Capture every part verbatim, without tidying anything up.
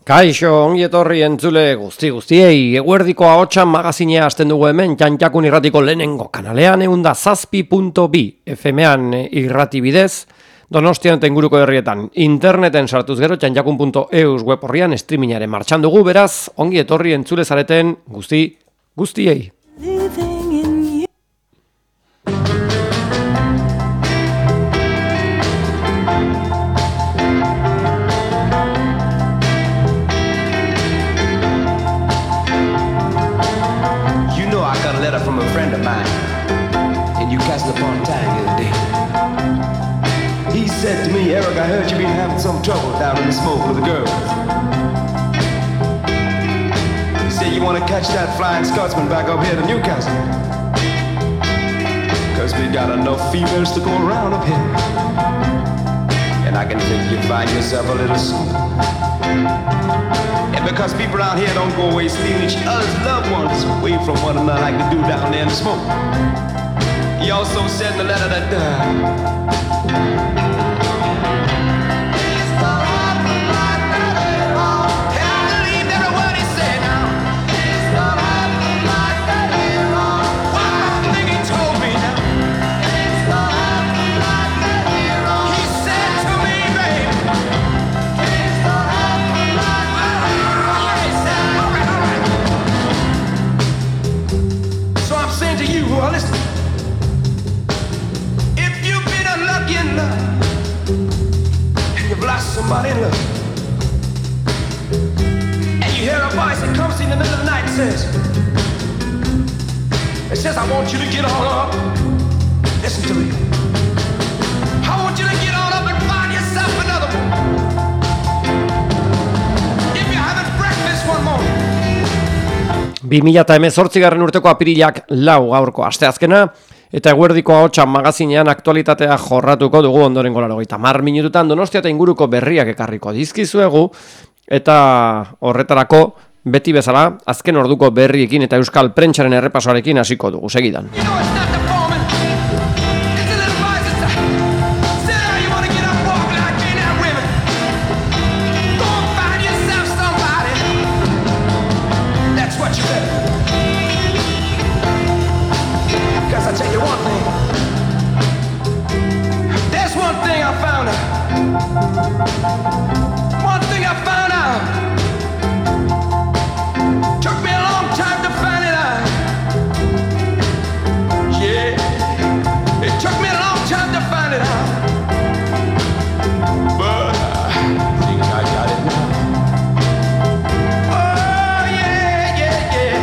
Kaixo, ongi etorri entzule guzti guztiei, eguerdiko ahotsan magazinea hasten dugu hemen, Txantxakun irratiko lehenengo kanalean, eunda zazpi puntu bi F M-an irrati bidez, Donostian eta inguruko herrietan, interneten sartuz gero, txantxakun puntu e u web horrian streamingaren martxan dugu, beraz, ongi etorri entzule zareten guzti guztiei. From a friend of mine in Newcastle upon Tyne the other day. He said to me, Eric, I heard you've been having some trouble down in the smoke with the girls. He said you want to catch that flying Scotsman back up here to Newcastle, because we got enough females to go around up here, and I can think you find yourself a little soon. And because people around here don't go away stealing each other's loved ones away from one another like they do down there in the smoke. He also said in the letter that uh, somebody in love, and you hear a voice that comes in the middle of the night and says, it says, I want you to get on up. Listen to me. I want you to get on up and find yourself another one. If you're having breakfast one morning. bi mila hemezortzigarren urteko apirilak lau gaurko asteazkena, eta eguerdiko ahotsan magazinean aktualitatea jorratuko dugu ondorengo laurogeita hamar minututan Donostia eta inguruko berriak ekarriko dizkizuegu, eta horretarako beti bezala azken orduko berriekin eta euskal prentsaren errepasoarekin hasiko dugu segidan. One thing I found out, took me a long time to find it out. Yeah, it took me a long time to find it out, but I think I got it now. Oh yeah, yeah, yeah.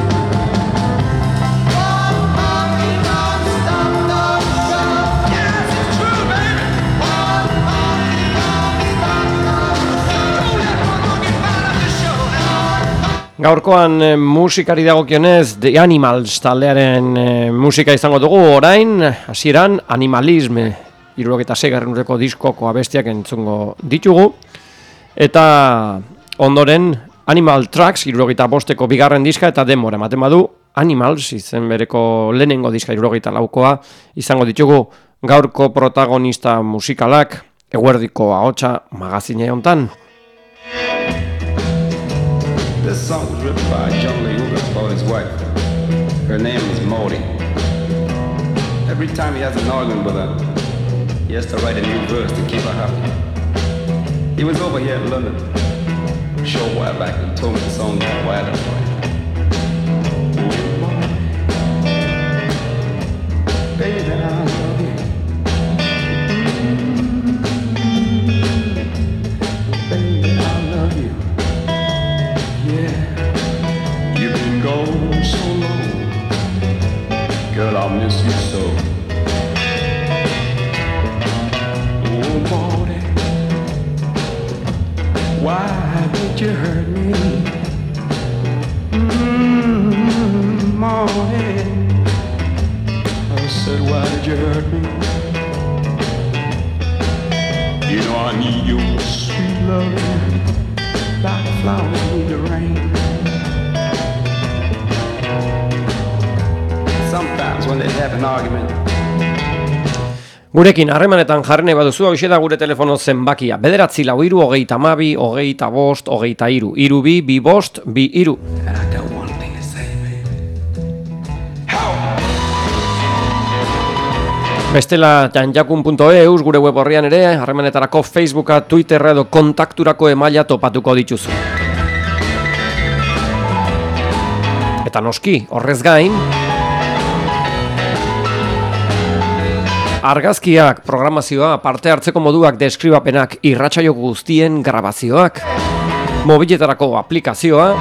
One monkey don't stop the show. Yes, it's true, baby. One monkey don't stop the show. Don't let one monkey find out the show now. Gaurkoan e, musikari dagokionez The Animals taldearen e, musika izango dugu orain, hasieran Animalism hirurogeita seigarren urteko diskoko abestiak entzungo ditugu, eta ondoren Animal Tracks hirurogeita bosteko bigarren diska eta denbora ematen badu Animals izen bereko lehenengo diska hirurogeita laukoa izango ditugu gaurko protagonista musikalak eguerdiko ahotsa magazine hontan. This song was written by John Lee Hoover about his wife. Her name is Maudie. Every time he has an argument with her, he has to write a new verse to keep her happy. He was over here in London a short while back and told me the song was wild and right. Baby, I love you. Baby, I love you. Yeah, you've been gone so long, girl, I'll miss you so. Oh, Maudie, why did you hurt me? Mm-hmm, Maudie, I said, why did you hurt me? You know I need your sweet love, like flowers need the rain. Sometimes when they have an argument, Gurekin harremanetan jarri nahi baduzu, hau da gure telefono zenbakia. Bederatzi lau hiru, hogeita hamabi, hogeita bost, hogeita hiru. Hiru bi, bi bost, bi hiru. Bestela janjakun punto e u gure web horrian ere, harremanetarako Facebooka, Twitterra edo kontakturako emaila topatuko dituzu. Eta noski, horrez gain, argazkiak, programazioa, parte hartzeko moduak, deskribapenak, irratsaio guztien grabazioak, mobiletarako aplikazioa,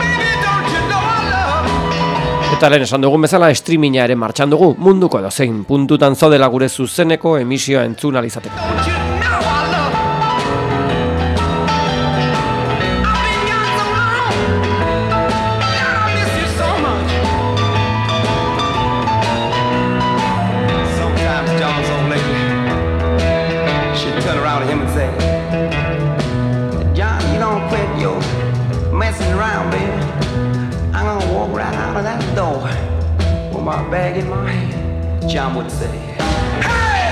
eta lehen esan dugun bezala streaminga ere martxan dugu, munduko edozein puntutan zaudela gure zuzeneko emisioa entzun alizateko. Bag in my hand, John would say, hey!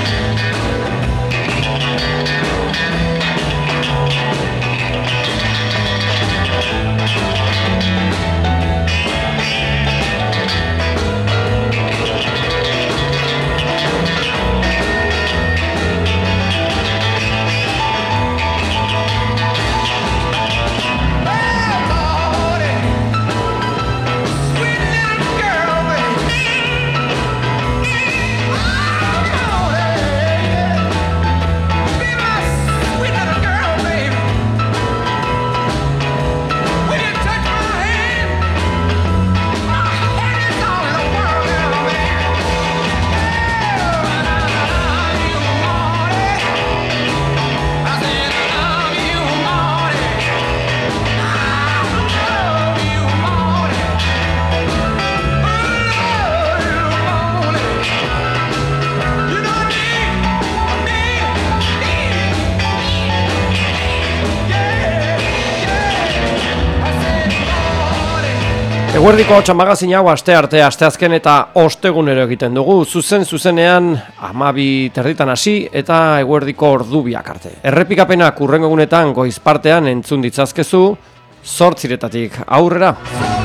Eguerdiko hotsa magazin hau aste arte, asteazken eta ostegunero egiten dugu, zuzen zuzenean hamabi terditan hasi eta eguerdiko ordu biak arte. Errepikapenak hurrengo egunetan goiz partean entzun ditzazkezu, zortziretatik aurrera.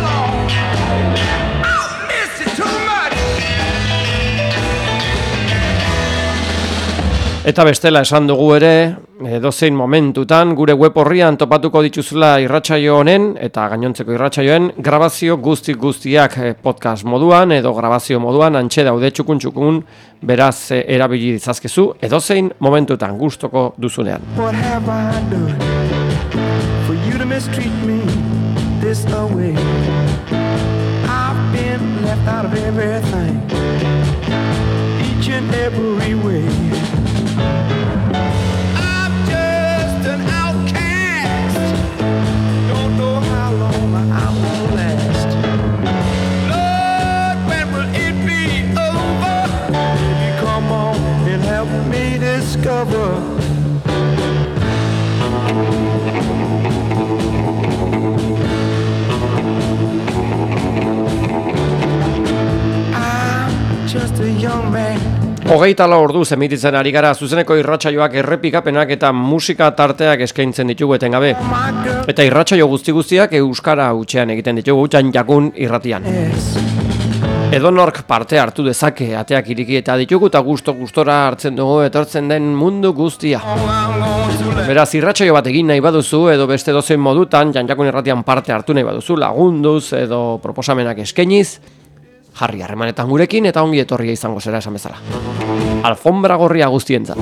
Eta bestela esan dugu ere, edozein momentutan, gure web horrian topatuko dituzula irratsaio honen, eta gainontzeko irratsaioen, grabazio guzti guztiak podcast moduan, edo grabazio moduan, antxe daude txukun txukun, beraz erabili ditzazkezu, edozein momentutan gustoko duzunean. What have I done for you to mistreat me this away? I've been left out of everything, each and every way. I'm just an outcast, don't know how long I will last. Lord, when will it be over? Baby, come on and help me discover. I'm just a young man. Hogeita lau ordu zemititzen ari gara, zuzeneko irratsaioak, errepikapenak eta musika tarteak eskaintzen ditugu etengabe. Eta irratsaio guzti guztiak euskara hutsean egiten ditugu, janjakun irratian. Edonork parte hartu dezake, ateak iriki eta ditugu eta gusto-gustora hartzen dugu etortzen den mundu guztia. Beraz, irratsaio bat egin nahi baduzu, edo beste dozen modutan, janjakun irratian parte hartu nahi baduzu, lagunduz edo proposamenak eskainiz, jarri harremanetan gurekin eta ongi etorria izango zera esan bezala. Alfombra gorria guztientzat.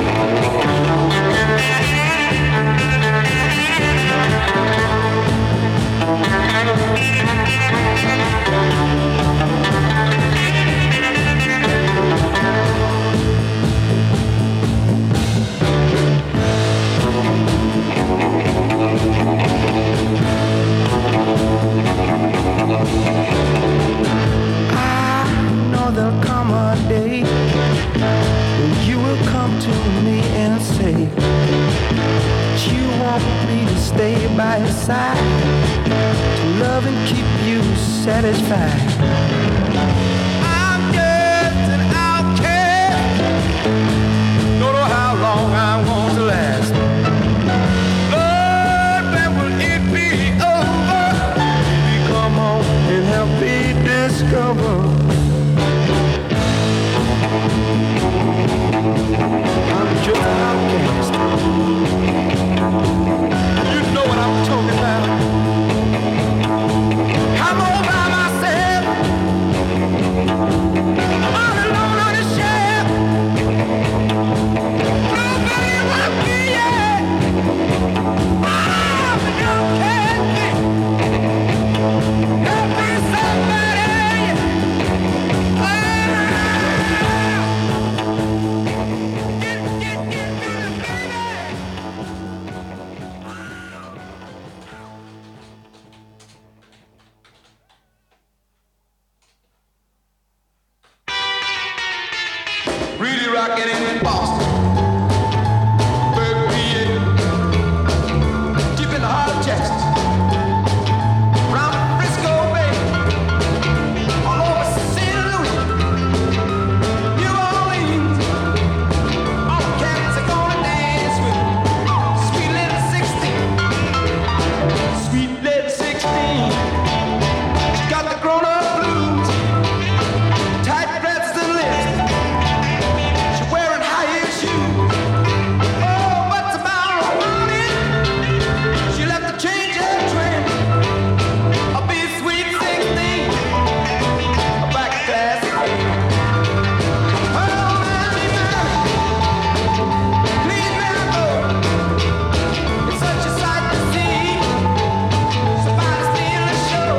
By your side to love and keep you satisfied. I'm just an outcast. rocking in Boston, Berkeley, deep in the heart of Texas, around Frisco Bay, all over Saint Louis, New Orleans. All the cats are gonna dance with sweet little sixteen, sweet little sixteen. She got the grown-up blues, tight dresses and lips. She's wearing high-heel shoes. Oh, but tomorrow morning she'll have to change her trim. I'll be sweet sixteen, a back class again. Oh, mommy, mommy, please let her go. It's such a sight to see. Somebody steal the show.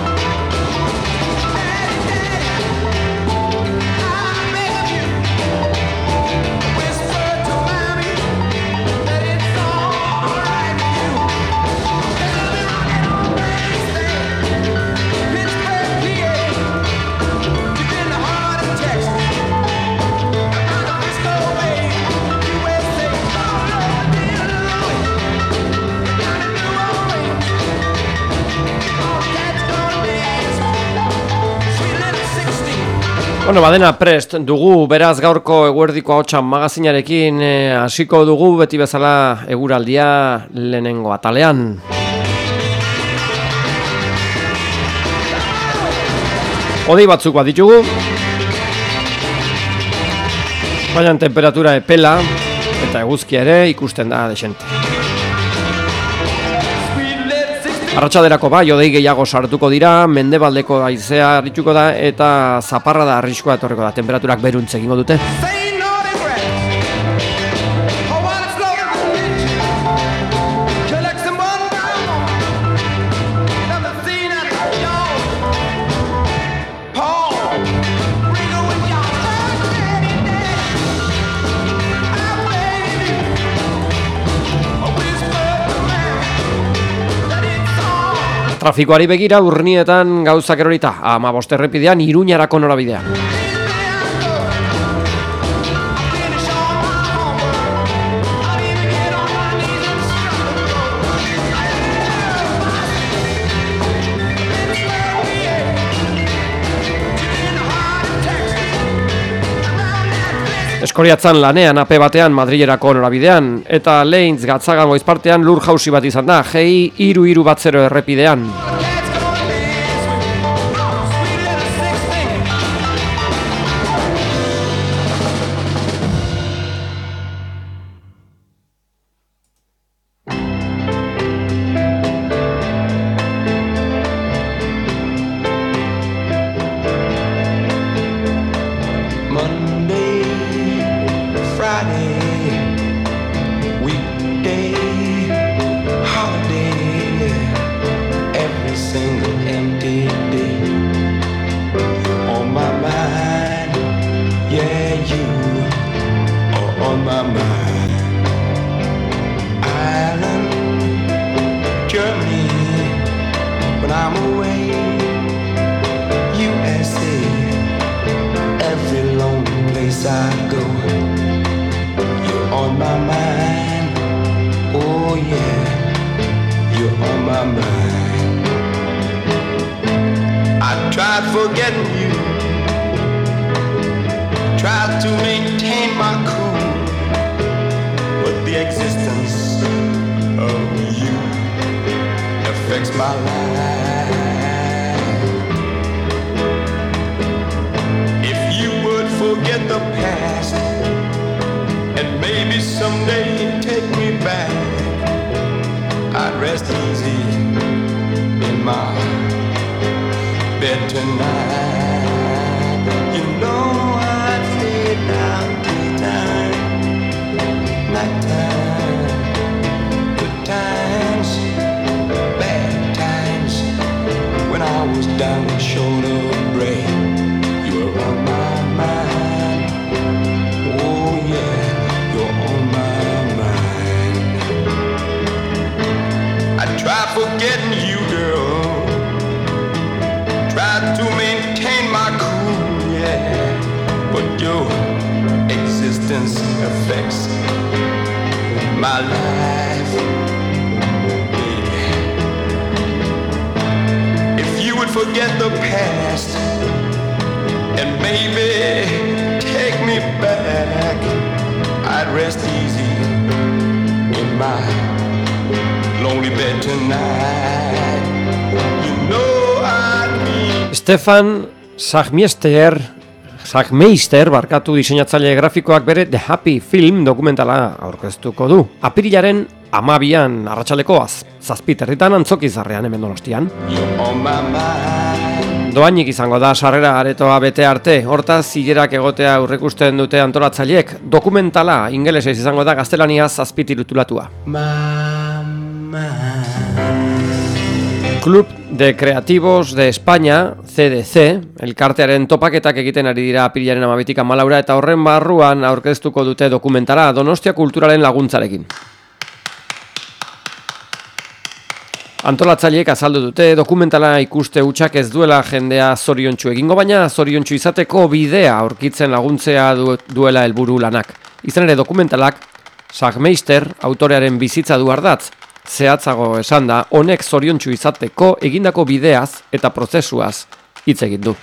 Daddy, daddy, I beg you, whisper to mommy that it's all right with you. They'll be rocking on Wednesday, Pittsburgh, P A, deep in the heart of Texas, around the Frisco Bay, U S A, all over Saint Louis, down in New Orleans. All the cats gonna dance, sweet little sixteen. Bueno, badena prest dugu, beraz gaurko eguerdiko ahotsa magazinarekin eh, hasiko dugu beti bezala eguraldia lehenengo atalean. Hodei batzuk bat ditugu, baina temperatura epela eta eguzkia ere ikusten da desente. Arratsalderako bai, hodei gehiago sartuko dira, mendebaldeko haizea arituko da eta zaparra da arriskua etorriko da. Temperaturak beruntz egingo dute. Say naughty grass. Oh, while it's flowing on the beach, collect some one by one. Never seen that y'all. Paul, Ringo and y'all. Oh, daddy, daddy, I beg you. A whisper to man that it's all. Trafikoari begira urnietan gauzak erorita, hamabost errepidean Iruñarako norabidean. Finish all my homework. I'll even get on my knees and struggle. Eskoriatzan lanean ape batean Madrilerako norabidean eta Leintz Gatzaga goizpartean lur jausi bat izan da, G I hiru hiru bat zero errepidean. Monday, Friday, weekday, holiday, every single empty day. On my mind, yeah, you are on my mind. Ireland, Germany, when I'm away, U S A, every lonely place I go, you're on my mind. Oh yeah, you're on my mind. I tried forgetting you, tried to maintain my cool, but the existence of you affects my life. If you would forget the past and maybe someday take me back, I'd rest easy in my bed tonight. You know I'd lay down daytime, nighttime, good times, bad times. When I was down with shoulder break, you were on my mind. Oh yeah, you're on my mind. I tried forgetting you, girl, tried to maintain distance affects my life. If you would forget the past and maybe take me back, I'd rest easy in my lonely bed tonight. You know I need Stefan Sagmeister, Sagmeister barkatu diseinatzaile grafikoak bere The Happy Film dokumentala aurkeztuko du. Apirilaren amabian arratsaldekoaz, zazpiterritan Antzokizarrean hemen Donostian. Doainik izango da sarrera aretoa bete arte, hortaz zilerak egotea aurrekusten dute antolatzaileek. Dokumentala ingelesez izango da gaztelaniaz azpitirutulatua. Club de Creativos de España, C D C, elkartearen topaketak egiten ari dira apirilaren amabitik amalaura eta horren barruan aurkeztuko dute dokumentala Donostia Kulturalen laguntzarekin. Antolatzaileek azaldu dute dokumentala ikuste hutsak ez duela jendea zoriontsu egingo, baina zoriontsu izateko bidea aurkitzen laguntzea du, duela helburu lanak. Izan ere dokumentalak Sagmeister autorearen bizitza du ardatz. Zehatzago esan da, honek zoriontsu izateko egindako bideaz eta prozesuaz hitz egin du.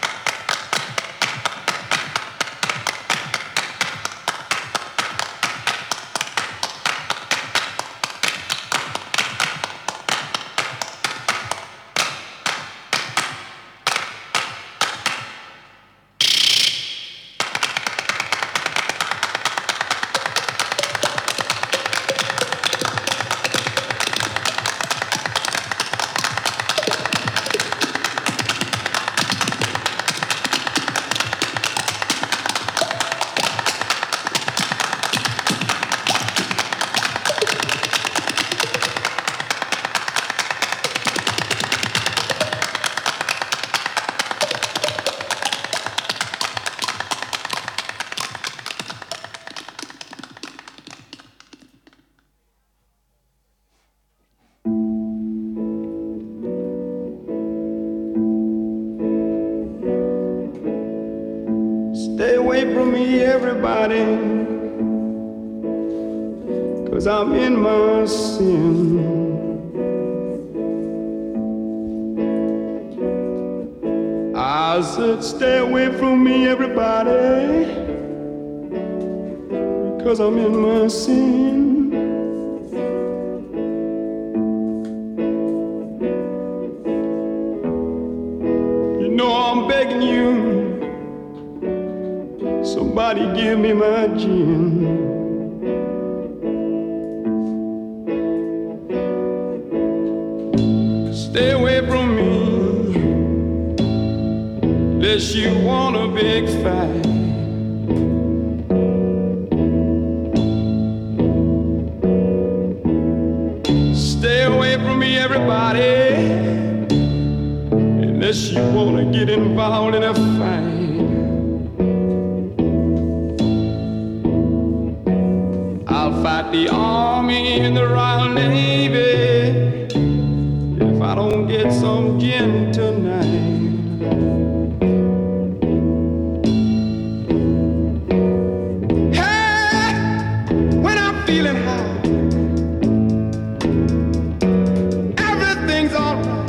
Stay away from me, everybody, 'cause I'm in my sin. I said stay away from me, everybody, because I'm in my sin. You know I'm begging you, somebody give me my gin. Stay away from me, unless you want a big fight. Stay away from me, everybody, unless you want to get involved in a fight. Fight the Army and the Royal Navy if I don't get some gin tonight. Hey, when I'm feeling high, everything's alright.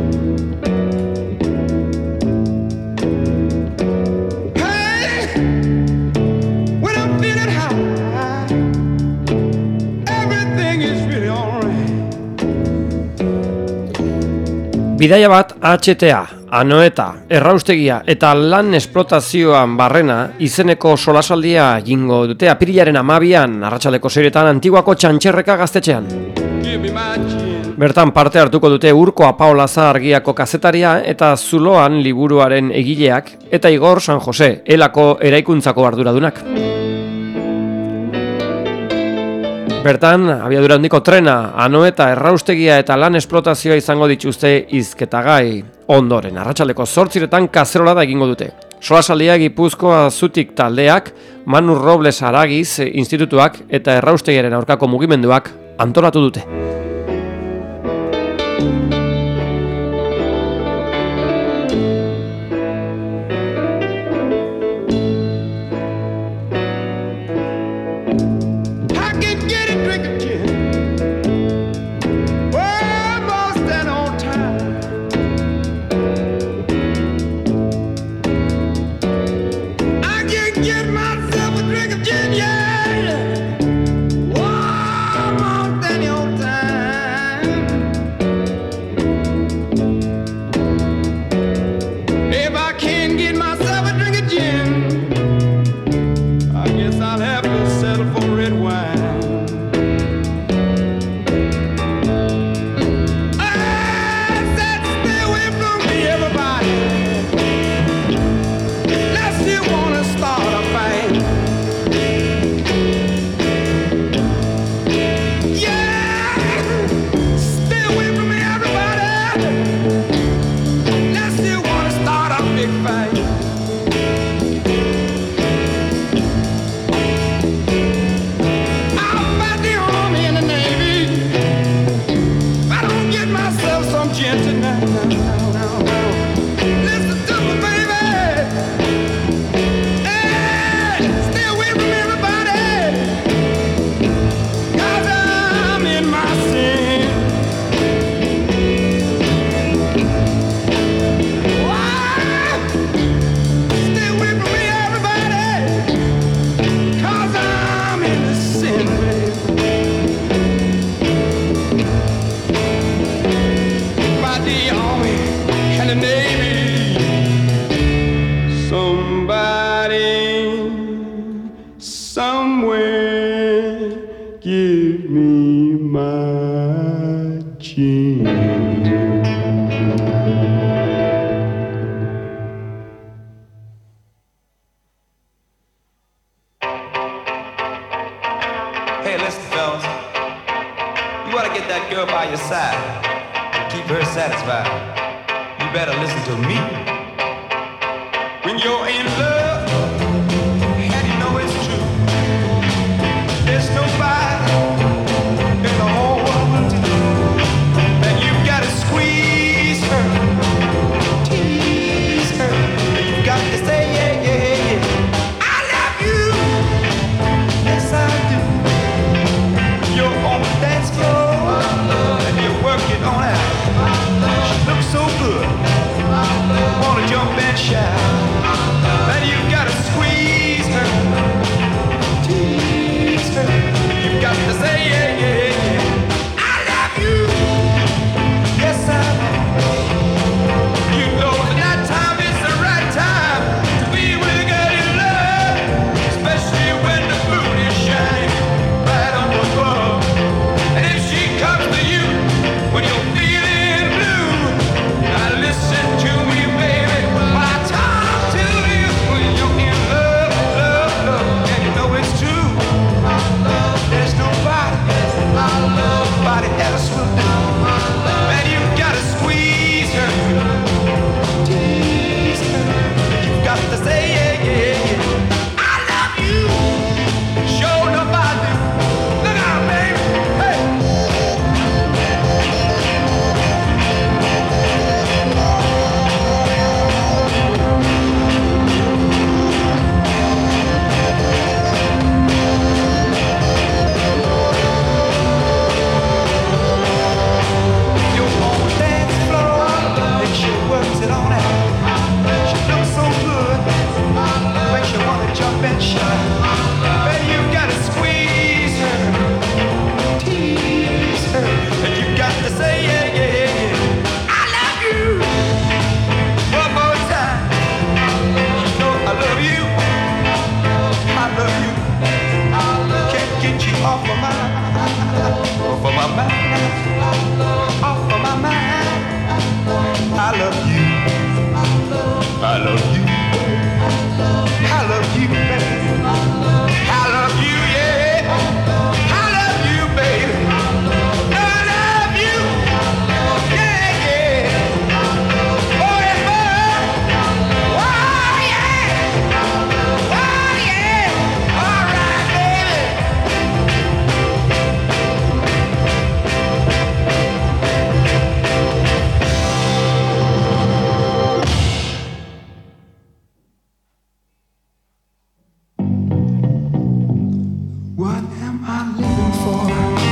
Hey, when I'm feeling high, bidaia bat A H T A, Anoeta, erraustegia eta lan esplotazioan barrena izeneko solasaldia jingo dute apirilaren amabian arratsaldeko seiretan Antiguako Txantxerreka gaztetxean. Bertan parte hartuko dute Urko Apaolaza argiako kazetaria eta Zuloan liburuaren egileak eta Igor San Jose, Elako eraikuntzako arduradunak. Bertan, abiadura handiko trena, Anoeta, erraustegia eta lan esplotazioa izango dituzte hizketagai. Ondoren, arratsaldeko zortziretan kazerola da egingo dute. Solasaldia Gipuzkoa Zutik taldeak, Manu Robles Aragiz institutuak eta erraustegiaren aurkako mugimenduak antolatu dute. Hey, listen, fellas. You want to get that girl by your side and keep her satisfied. You better listen to me. When you're in love, and you know it's true, there's nobody in the whole world to do. And you've got to squeeze her, tease her, and you've got to say, yeah, yeah, yeah, I love you. Yes, I do. You're on the dance floor, and you're working on out. She looks so good. Wanna jump and shout. And you've got to squeeze her, tease her. You've got to say, yeah, yeah, yeah, I love you. Yes, I do. You know that that time is the right time to be with a girl you love, especially when the moon is shining right on the above. And if she comes to you when you're feeling blue, now listen to me, baby, while I talk to you. When you're in love, love, love, and you know it's true, there's nobody, nobody else will do. And you've got to squeeze her, tease her. You've got to say, yeah, yeah, yeah, I love you. Show nobody. Look out, baby. Hey. You're on the dance floor, and she works it on out. She looks so good, makes you wanna jump and shout. And you've got to squeeze her, tease her, and you've got to say, yeah, yeah, yeah, I love you. One more time. You know I love you. I love you. Can't get you off of my, off of my mind, off of my mind. I love you. I love you. I love you, baby. I love you, yeah. I love you, baby. I love you. Yeah, yeah. Forever. Oh, yeah. Oh, yeah. All right, baby. What am I living for,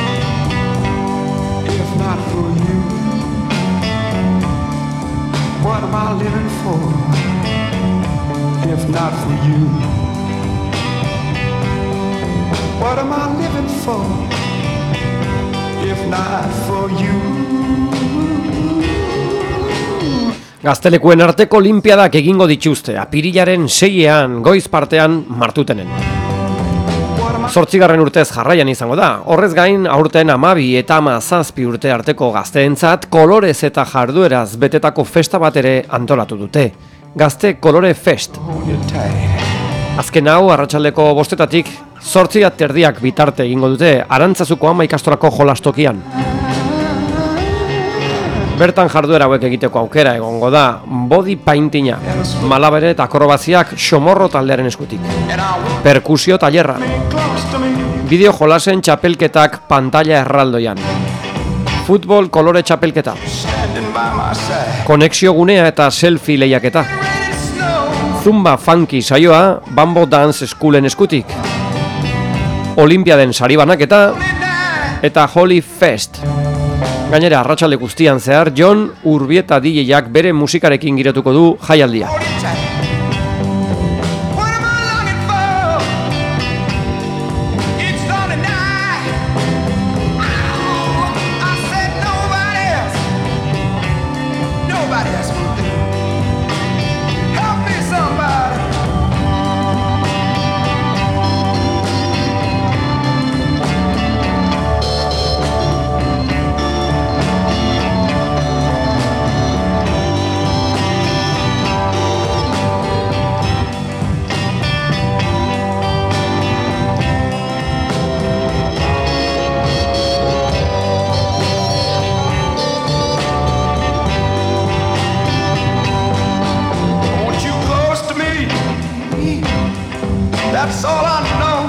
if not for you? What am I living for, if not for you? What am I living for, if not for you? Gaztelekuen arteko olimpiadak egingo dituzte, apirilaren seiean, goiz partean, Martutenen. Zortzigarren urtez jarraian izango da. Horrez gain, aurten amabi eta amazazpi urte arteko gazteentzat kolorez eta jardueraz betetako festa bat ere antolatu dute. Gazte Kolore Fest. Azken hau, arratsaldeko bostetatik, zortzi terdiak bitarte egingo dute Arantzazuko Ama ikastorako jolastokian. Bertan jarduera hauek egiteko aukera egongo da body paintinga, malabere eta akrobaziak Xomorro taldearen eskutik. Perkusio tailerra. Bideo jolasen txapelketak pantalla erraldoian. Futbol kolore txapelketa. Konexio gunea eta selfie lehiaketa. Zumba funky saioa Bambo Dance Schoolen eskutik. Olimpiaden sari banaketa eta Holy Fest. Gainera, arratsalde guztian zehar, Jon Urbieta D J-ak bere musikarekin girotuko du jaialdia. That's all I know.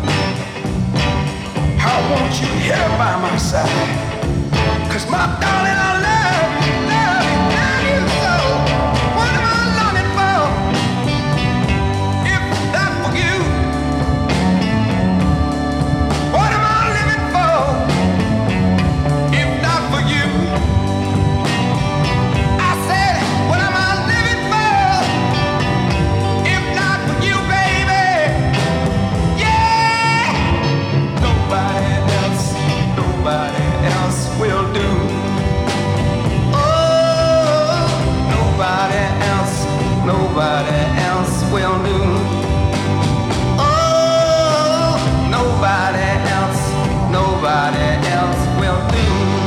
I want you here by my side. 'Cause my darling, I love you, love you, love you so. What am I longing for? If not for you, what am I living for? If not for you, I said, what am I living for? If not for you, baby, yeah. Nobody else, nobody else will do. Oh, nobody else, nobody else will do. Oh, nobody else, nobody else will do.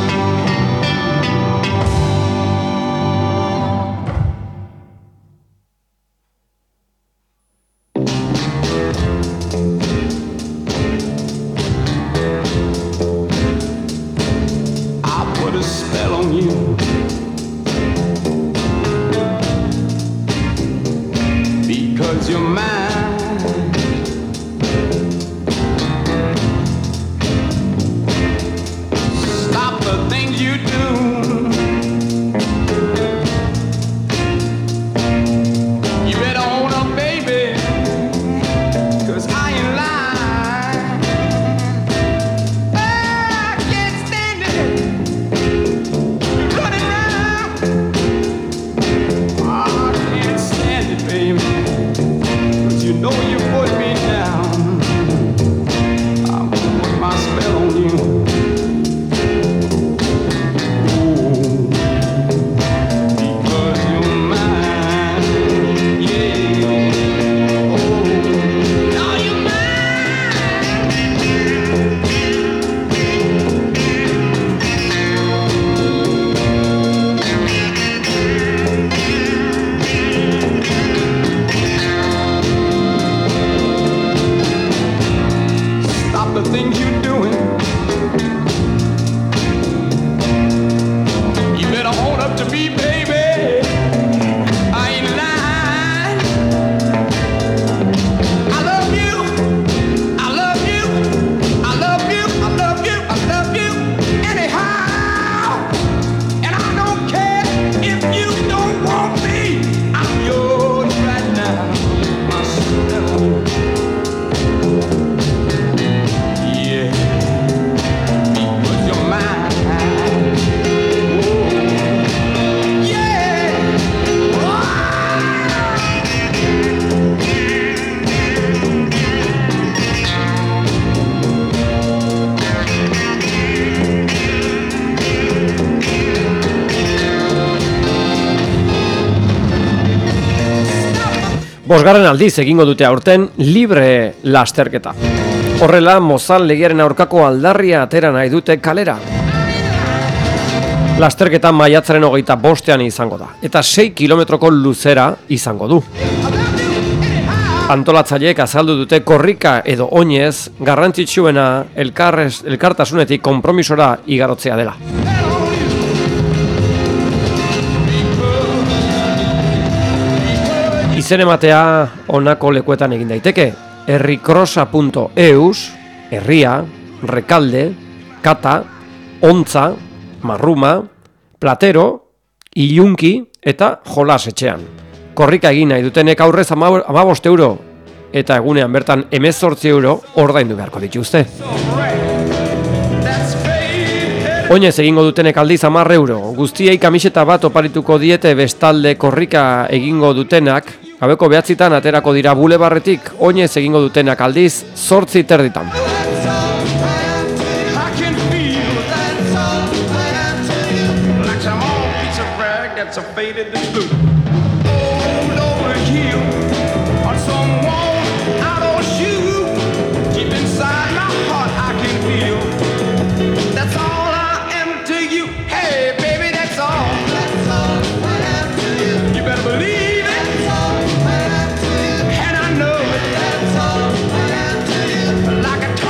I put a spell on you. Because you're mine. Stop the things you do. You better own up, baby. 'Cause I ain't lying. I can't stand it. Running round. I can't stand it, baby. 'Cause you know you put me down. I'm gonna put my spell on you. Ooh, because you're mine. Yeah. Oh, now you're Stop the things you're doing. You better own up to me, baby. I ain't lying. I love you. I love you. I love you. I love you. I love you. Anyhow. And I don't care if you don't want me. I'm yours right now. My spell. Yeah, because you're mine. Oh, yeah. Oh. Bosgarren aldiz egingo dute aurten libre lasterketa. Horrela, Mozal legearen aurkako aldarria atera nahi dute kalera. Lasterketa maiatzaren hogeita bostean izango da, eta sei kilometroko luzera izango du. Antolatzaileek azaldu dute korrika edo oinez garrantzitsuena elkarrez, elkartasunetik konpromisora igarotzea dela. Izen ematea honako lekuetan egin daiteke. herrikrosa punto eus, herria, rekalde, kata, ontza, marruma, platero, ilunki eta jolas etxean. Korrika egin nahi dutenek aurrez hamabost euro eta egunean bertan hemezortzi euro ordaindu beharko dituzte. Oinez egingo dutenek aldiz hamar euro. Guztiei kamiseta bat oparituko diete bestalde korrika egingo dutenak. Gabeko behatzitan aterako dira bulebarretik, oinez egingo dutenak aldiz zortzi terditan. Like a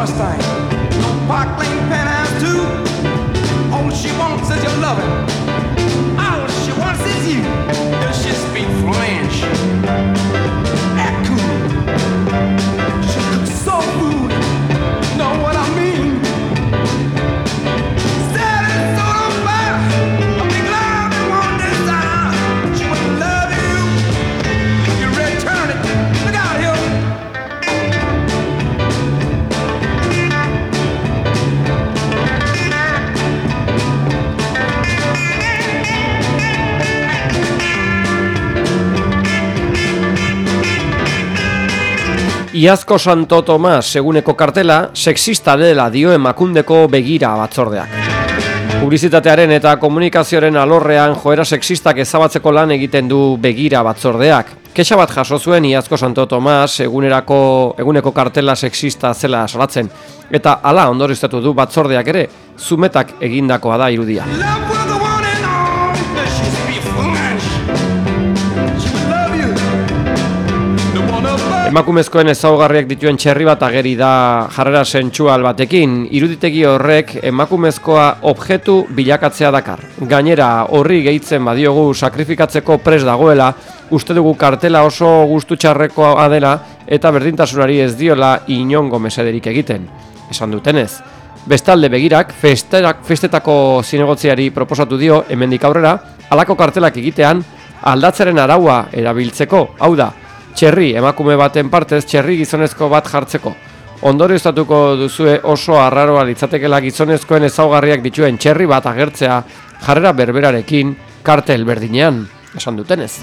Mustang, no Park Lane penthouse too. All she wants is your loving. All she wants is you. Does she speak French? Act cool. She cooks soul food. Know what I mean? Said it's all about a big love and one desire. She will love you if you return it. Look out here. Iazko Santo Tomas eguneko kartela sexista dela dio Emakundeko Begira batzordeak. Publizitatearen eta komunikazioaren alorrean joera sexistak ezabatzeko lan egiten du Begira batzordeak. Kexa bat jaso zuen iazko Santo Tomas egunerako eguneko kartela sexista zela salatzen, eta hala ondorioztatu du batzordeak ere, zumetak egindakoa da irudia. Emakumezkoen ezaugarriak dituen txerri bat ageri da jarrera sentsual batekin, iruditegi horrek emakumezkoa objektu bilakatzea dakar. Gainera, horri gehitzen badiogu sakrifikatzeko prest dagoela, uste dugu kartela oso gustu txarrekoa dela eta berdintasunari ez diola inongo mesederik egiten. Esan dutenez. Bestalde Begirak festerak, festetako zinegotziari proposatu dio hemendik aurrera, halako kartelak egitean aldatzeren araua erabiltzeko, hau da, txerri emakume baten partez txerri gizonezko bat jartzeko. Ondorioztatuko duzue oso arraroa litzatekela gizonezkoen ezaugarriak dituen txerri bat agertzea jarrera berberarekin kartel berdinean, esan dutenez.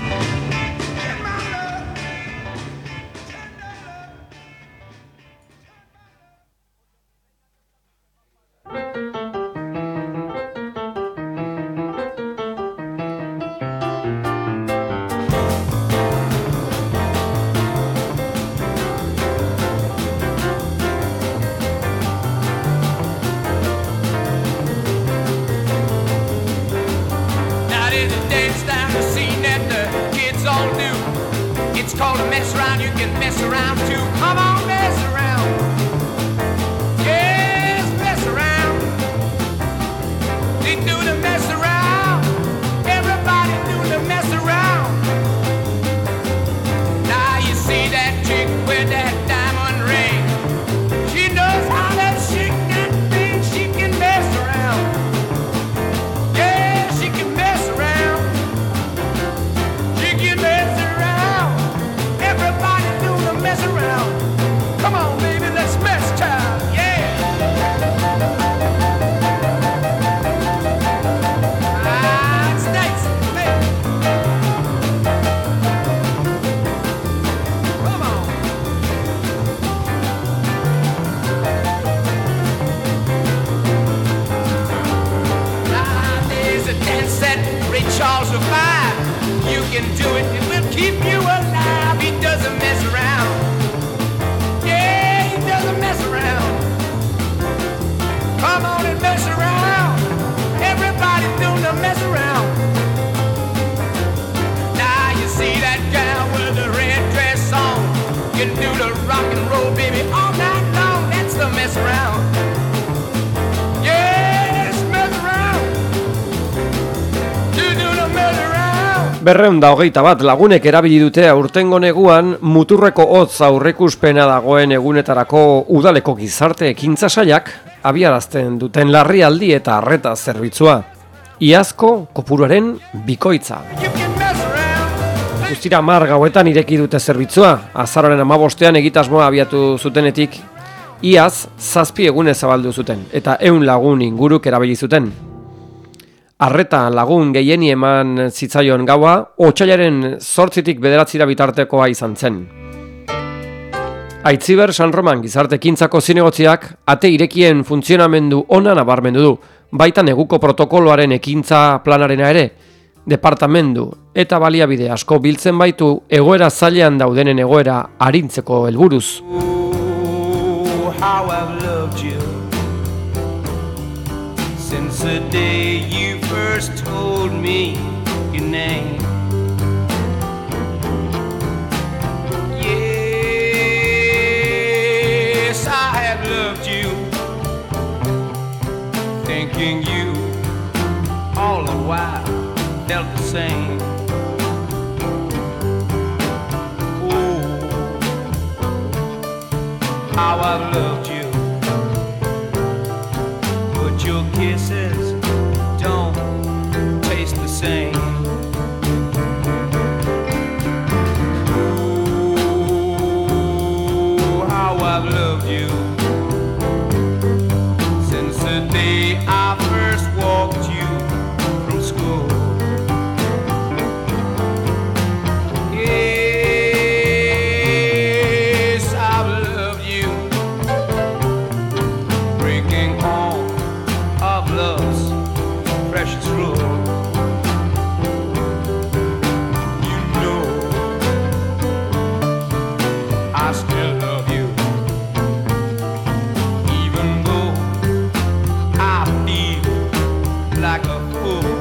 Berreun da hogeita bat lagunek erabili dute aurtengo neguan muturreko hotz aurrekuspena dagoen egunetarako udaleko gizarte ekintza sailak abiarazten duten larrialdi eta arreta zerbitzua. Iazko kopuruaren bikoitza. Guztira hamar gauetan ireki dute zerbitzua, azaroaren hamabostean egitasmoa abiatu zutenetik, iaz zazpi egunez zabaldu zuten, eta ehun lagun inguruk erabili zuten. Arreta lagun gehieni eman zitzaion gaua, otsailaren zortzitik bederatzira bitartekoa izan zen. Aitziber San Roman gizarte ekintzako zinegotziak ate irekien funtzionamendu ona nabarmendu du, baita neguko protokoloaren ekintza planarena ere, departamendu eta baliabide asko biltzen baitu egoera zailean daudenen egoera arintzeko helburuz. Since the day you first told me your name, yes, I have loved you, thinking you all the while felt the same. Oh, how I've loved you, but your kisses don't taste the same. Oh, how I've loved you since the day I first walked you from school. Yes, I've loved you, drinking all of love's precious rule. You know I still love you, even though I feel like a fool.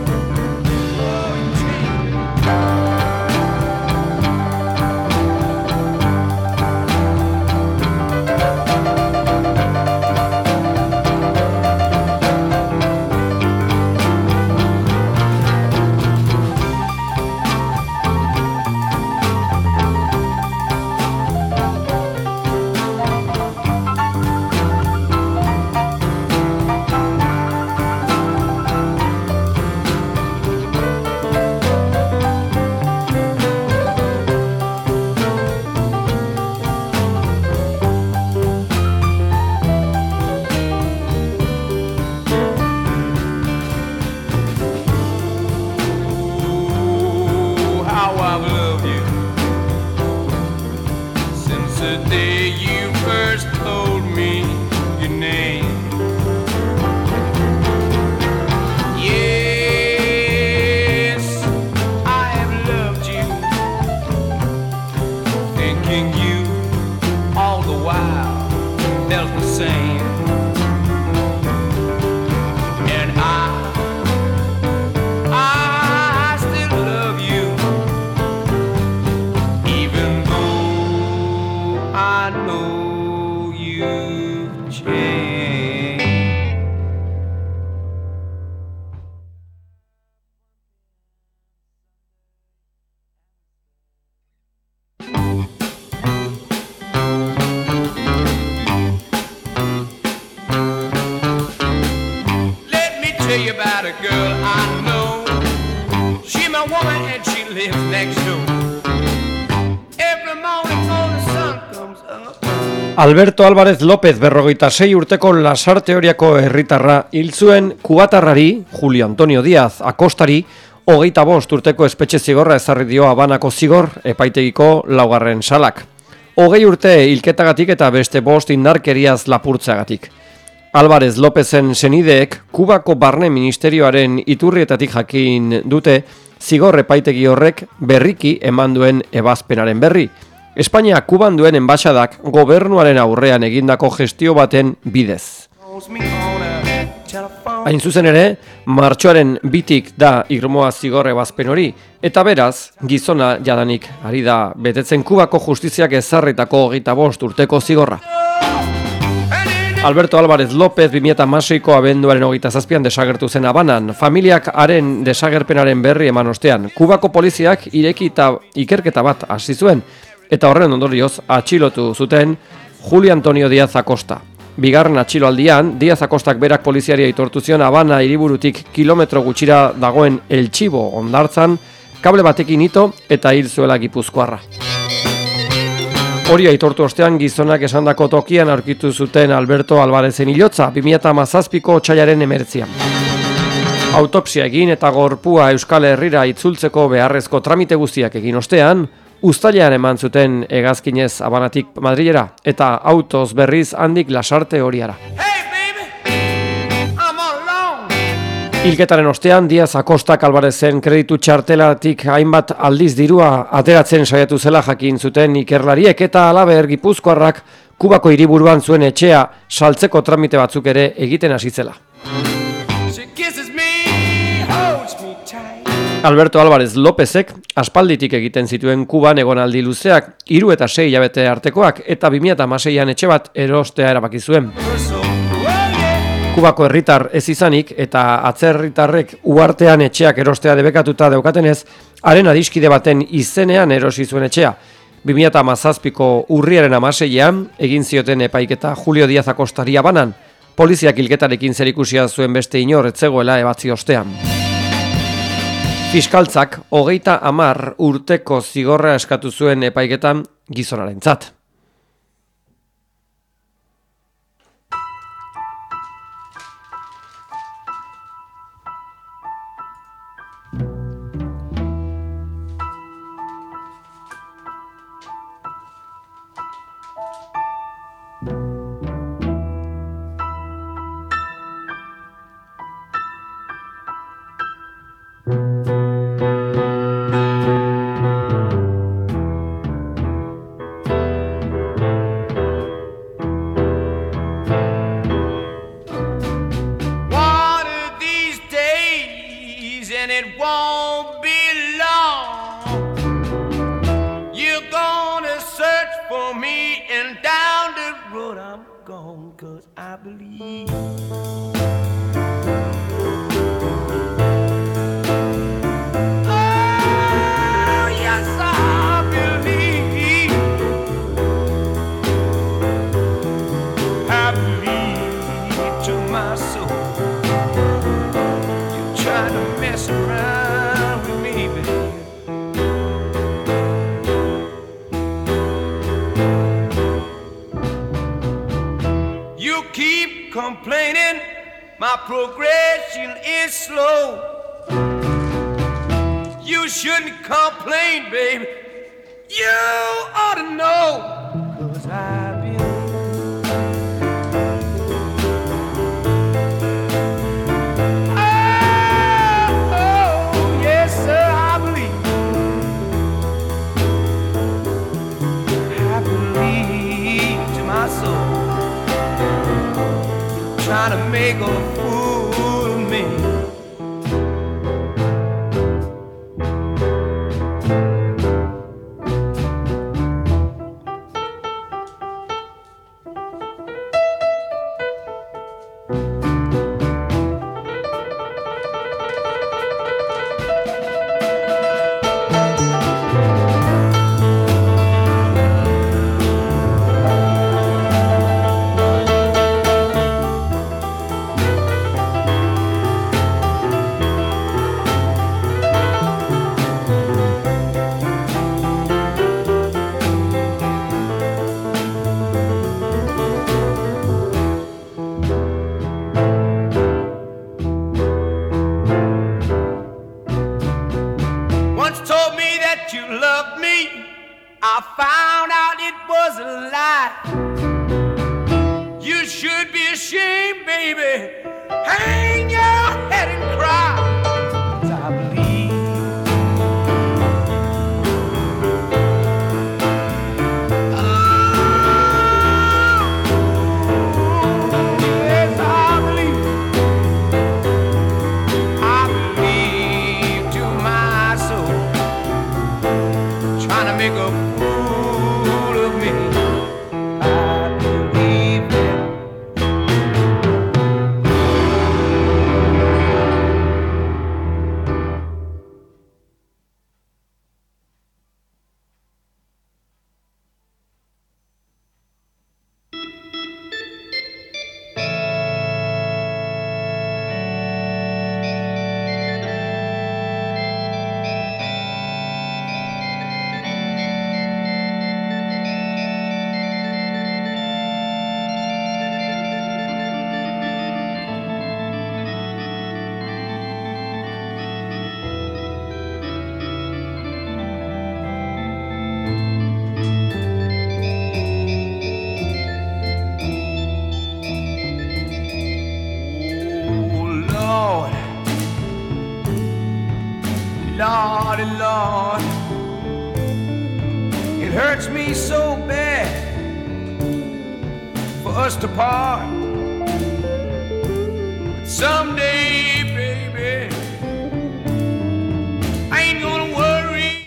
Oh, how I've loved you since the day you first told me your name. Yes, I have loved you, thinking you all the while felt the same. And I, I still love you, even though I know you've changed. Let me tell you about a girl I know. She's my woman and she lives next door. Every morning before the sun comes up. Alberto Álvarez López, berrogeita sei urteko Lasarte Oriako herritarra, hil zuen kubatarrari, Julio Antonio Díaz Akostari, hogeita bost urteko espetxe zigorra ezarri dio Habanako zigor epaitegiko laugarren salak. Hogei urte hilketagatik eta beste bost indarkeriaz lapurtzeagatik. Álvarez Lópezen senideek Kubako Barne Ministerioaren iturrietatik jakin dute zigor epaitegi horrek berriki eman duen ebazpenaren berri. Espainia Kuban duen enbaxadak gobernuaren aurrean egindako gestio baten bidez. Calls me on a telephone. Hain zuzen ere, martxoaren bitik da irmoa zigor ebazpen hori, eta beraz, gizona jadanik ari da betetzen Kubako justiziak ezarritako hogeita bost urteko zigorra. Alberto Álvarez López bi mila hamaseiko abenduaren hogeita zazpian desagertu zen Habanan, familiak haren desagerpenaren berri eman ostean. Kubako poliziak irekita ikerketa bat hasi zuen, eta horren ondorioz atxilotu zuten Julio Antonio Díaz Acosta. Bigarren atxiloaldian, Díaz Acostak berak poliziari aitortu zion Habana hiriburutik kilometro gutxira dagoen El Txibo hondartzan, kable batekin ito eta hil zuela Gipuzkoarra. Hori aitortu ostean gizonak esandako tokian aurkitu zuten Alberto Álvarezen hilotza bi mila hamazazpiko otsailaren hemeretzian. Autopsia egin eta gorpua Euskal Herrira itzultzeko beharrezko tramite guztiak egin ostean, uztailean eman zuten hegazkinez Habanatik Madrilera eta autoz berriz handik Lasarte Oriara. Hey baby, I'm alone. Hilketaren ostean, Díaz Akostak Alvarezen kreditu txartelatik hainbat aldiz dirua ateratzen saiatu zela jakin zuten ikerlariek eta halaber Gipuzkoarrak Kubako hiriburuan zuen etxea saltzeko tramite batzuk ere egiten hasi zela. She kisses me, holds me tight. Alberto Álvarez Lópezek aspalditik egiten zituen Kuban egonaldi luzeak, hiru eta sei hilabete artekoak, eta bi mila hamaseian etxe bat erostea erabaki zuen. Kubako herritar ez izanik eta atzerritarrek uhartean etxeak erostea debekatuta daukatenez, haren adiskide baten izenean erosi zuen etxea. bi mila hamazazpiko urriaren hamaseian egin zioten epaiketa Julio Díaz Acostari Habanan, poliziak hilketarekin zerikusia zuen beste inor ez zegoela ebatzi ostean. Fiskaltzak hogeita hamar urteko zigorra eskatu zuen epaiketan gizonarentzat. Complaining, my progression is slow. You shouldn't complain, baby. You ought to know, 'cause I've been oh, oh, yes, sir, I believe. I believe to my soul. Trying to make a fool of me. Lordy, Lord, it hurts me so bad for us to part. But someday, baby,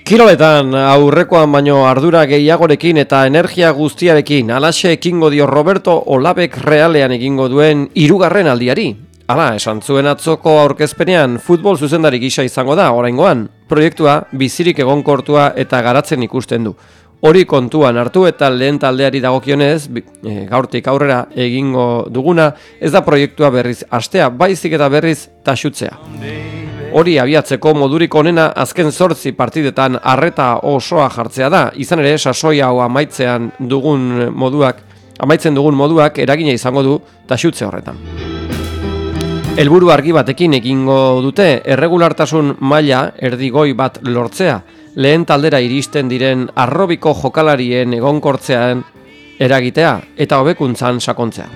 Kiroletan aurrekoan baino ardura gehiagorekin eta energia guztiarekin alaxe ekingo dio Roberto Olabek Realean egingo duen hirugarren aldiari. Hala, esan zuen atzoko aurkezpenean futbol zuzendari gisa izango da oraingoan. Proiektua bizirik egonkortua eta garatzen ikusten du. Hori kontuan hartu eta lehen taldeari dagokionez, e, gaurtik aurrera egingo duguna, ez da proiektua berriz astea, baizik eta berriz taxutzea. Hori abiatzeko modurik onena azken zortzi partidetan arreta osoa jartzea da, izan ere sasoi hau amaitzean dugun moduak, amaitzen dugun moduak eragina izango du taxutze horretan. Helburu argi batekin egingo dute erregulartasun maila erdigoi bat lortzea, lehen taldera iristen diren arrobiko jokalarien egonkortzean eragitea eta hobekuntzan sakontzea.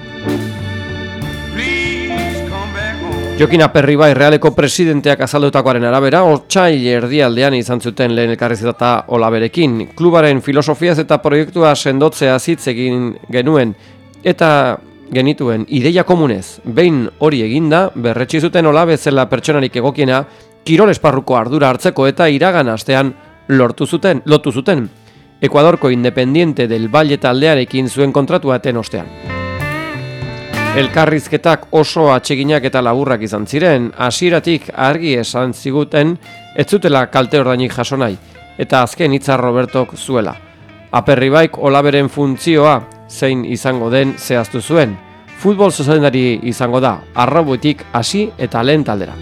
Jokin Aperribai Realeko presidenteak azaldutakoaren arabera, otsail erdialdean izan zuten lehen elkarrizketa Olaberekin. Klubaren filosofiaz eta proiektua sendotzea hitz egin genuen eta genituen ideia komunez. Behin hori eginda, berretsi zuten Olabe zela pertsonarik egokiena kirol esparruko ardura hartzeko eta iragan astean lortu zuten, lotu zuten. Ekuadorko Independiente del Valle taldearekin zuen kontratua eten ostean. Elkarrizketak oso atseginak eta laburrak izan ziren, hasieratik argi esan ziguten ez zutela kalte ordainik jaso nahi, eta azken hitza Robertok zuela. Aperribaik Olaberen funtzioa zein izango den zehaztu zuen. Futbol zuzendari izango da, arraubetik hasi eta lehen taldera.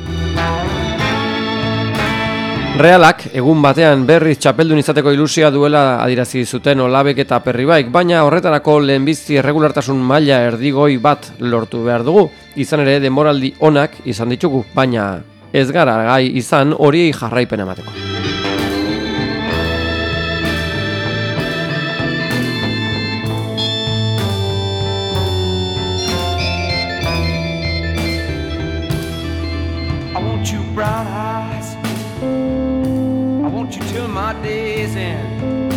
Realak egun batean berriz txapeldun izateko ilusia duela adirazi zuten Olabek eta Aperribaik, baina horretarako lehenbizi erregulartasun maila erdigoi bat lortu behar dugu. Izan ere denboraldi onak izan ditugu, baina ez gara gai izan horiei jarraipen emateko. I want you brown eyes, I want you till my day's end,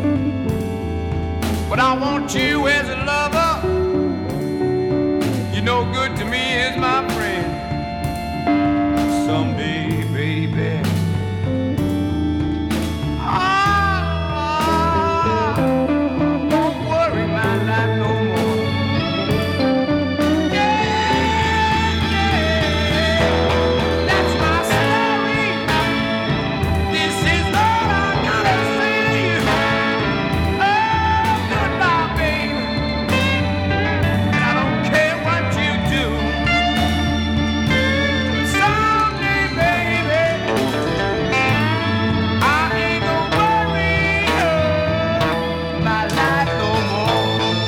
but I want you as a lover, you're no good to me as my friend. Someday, baby, I won't worry my life no more. Yeah, yeah, that's my story. This is all I gotta say to you. Oh, goodbye, baby. And I don't care what you do. Someday, baby, I ain't gonna worry oh, my life no more.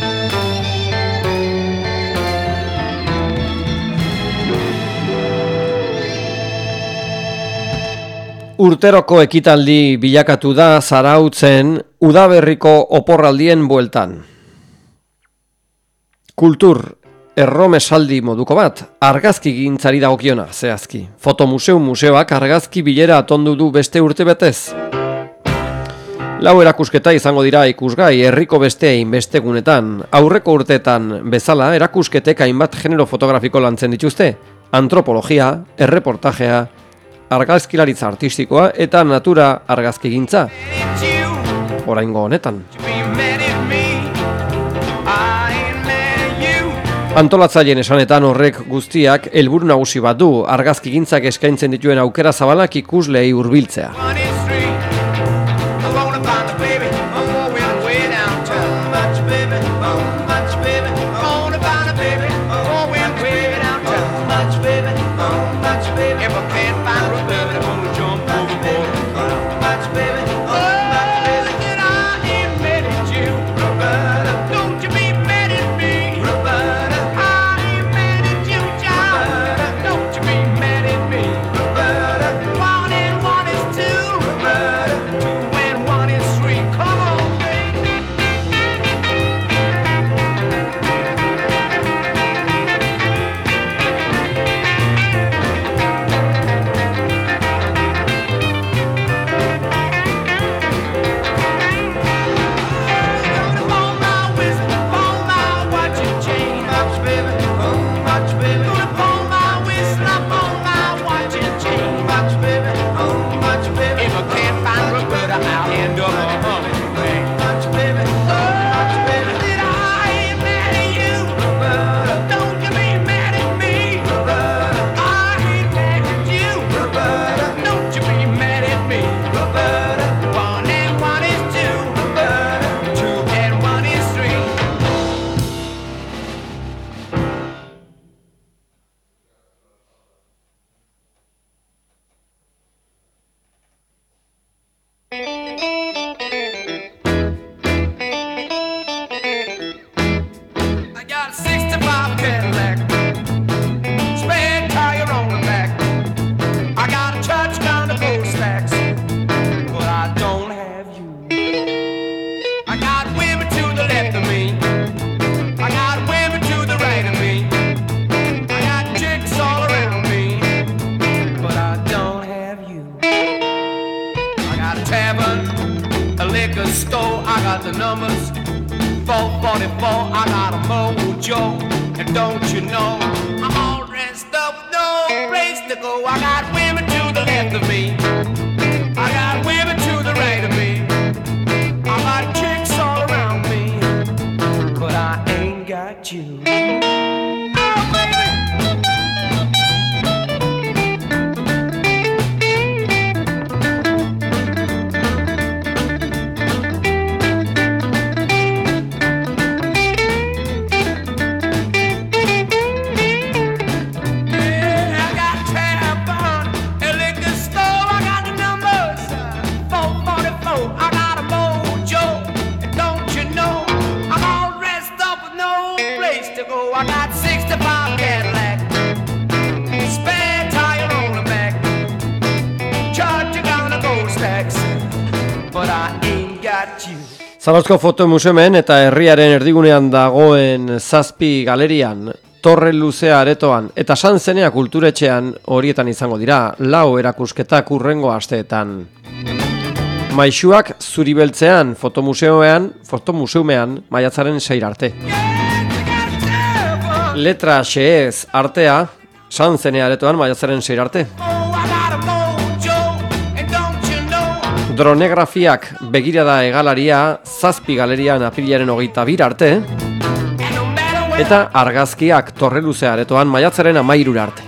Urteroko ekitaldi bilakatu da Zarautzen udaberriko oporraldien bueltan. Kultur erromesaldi moduko bat, argazki gintzari dagokiona, zehazki. Fotomuseu museoak argazki bilera atondu du beste urte betez. Lau erakusketa izango dira ikusgai herriko beste inbestegunetan. Aurreko urteetan bezala erakusketek hainbat genero fotografiko lantzen dituzte. Antropologia, erreportajea, argazkilaritza artistikoa eta natura argazkigintza. It's you Oraingo honetan. to be mad at me. I ain't mad at you. Antolatzaileen esanetan horrek guztiak helburu nagusi bat du, argazkigintzak eskaintzen dituen aukera zabalak ikusleei hurbiltzea. Funny street. I wanna find a baby. Oh, we're way downtown. Much baby. Oh, much baby. I wanna find a baby. Oh, we're way downtown. Much baby. Oh, much baby. If I can't find a baby, I'm gonna jump overboard. Much baby. Oh, much baby. And I ain't mad at you. Roberta, don't you be mad at me. Roberta, I ain't mad at you, child. Don't you be mad at me. Roberta, one and one is two. the numbers. four forty-four, I got a mojo. And don't you know, I'm all dressed up with no place to go. I got women to the left of me, I got women to the right of me, I got chicks all around me, but I ain't got you. I got sixty-five Cadillac, spare tire on the back, charging on a ghost taxi, but I ain't got you. Zarauzko Foto Museumen eta herriaren erdigunean dagoen Zazpi galerian, Torre Luzea aretoan eta Sanzenea kulturetxean horietan izango dira lau erakusketak hurrengo asteetan. Maisuak zuri beltzean fotomuseumean, fotomuseumean maiatzaren seira arte. Letra xeez artea, Sanzenea aretoan maiatzaren seira arte. Dronegrafiak begirada egalaria Zazpi galerian aprilaren hogeita bir arte. Eta argazkiak Torre Luzea aretoan maiatzaren amairura arte.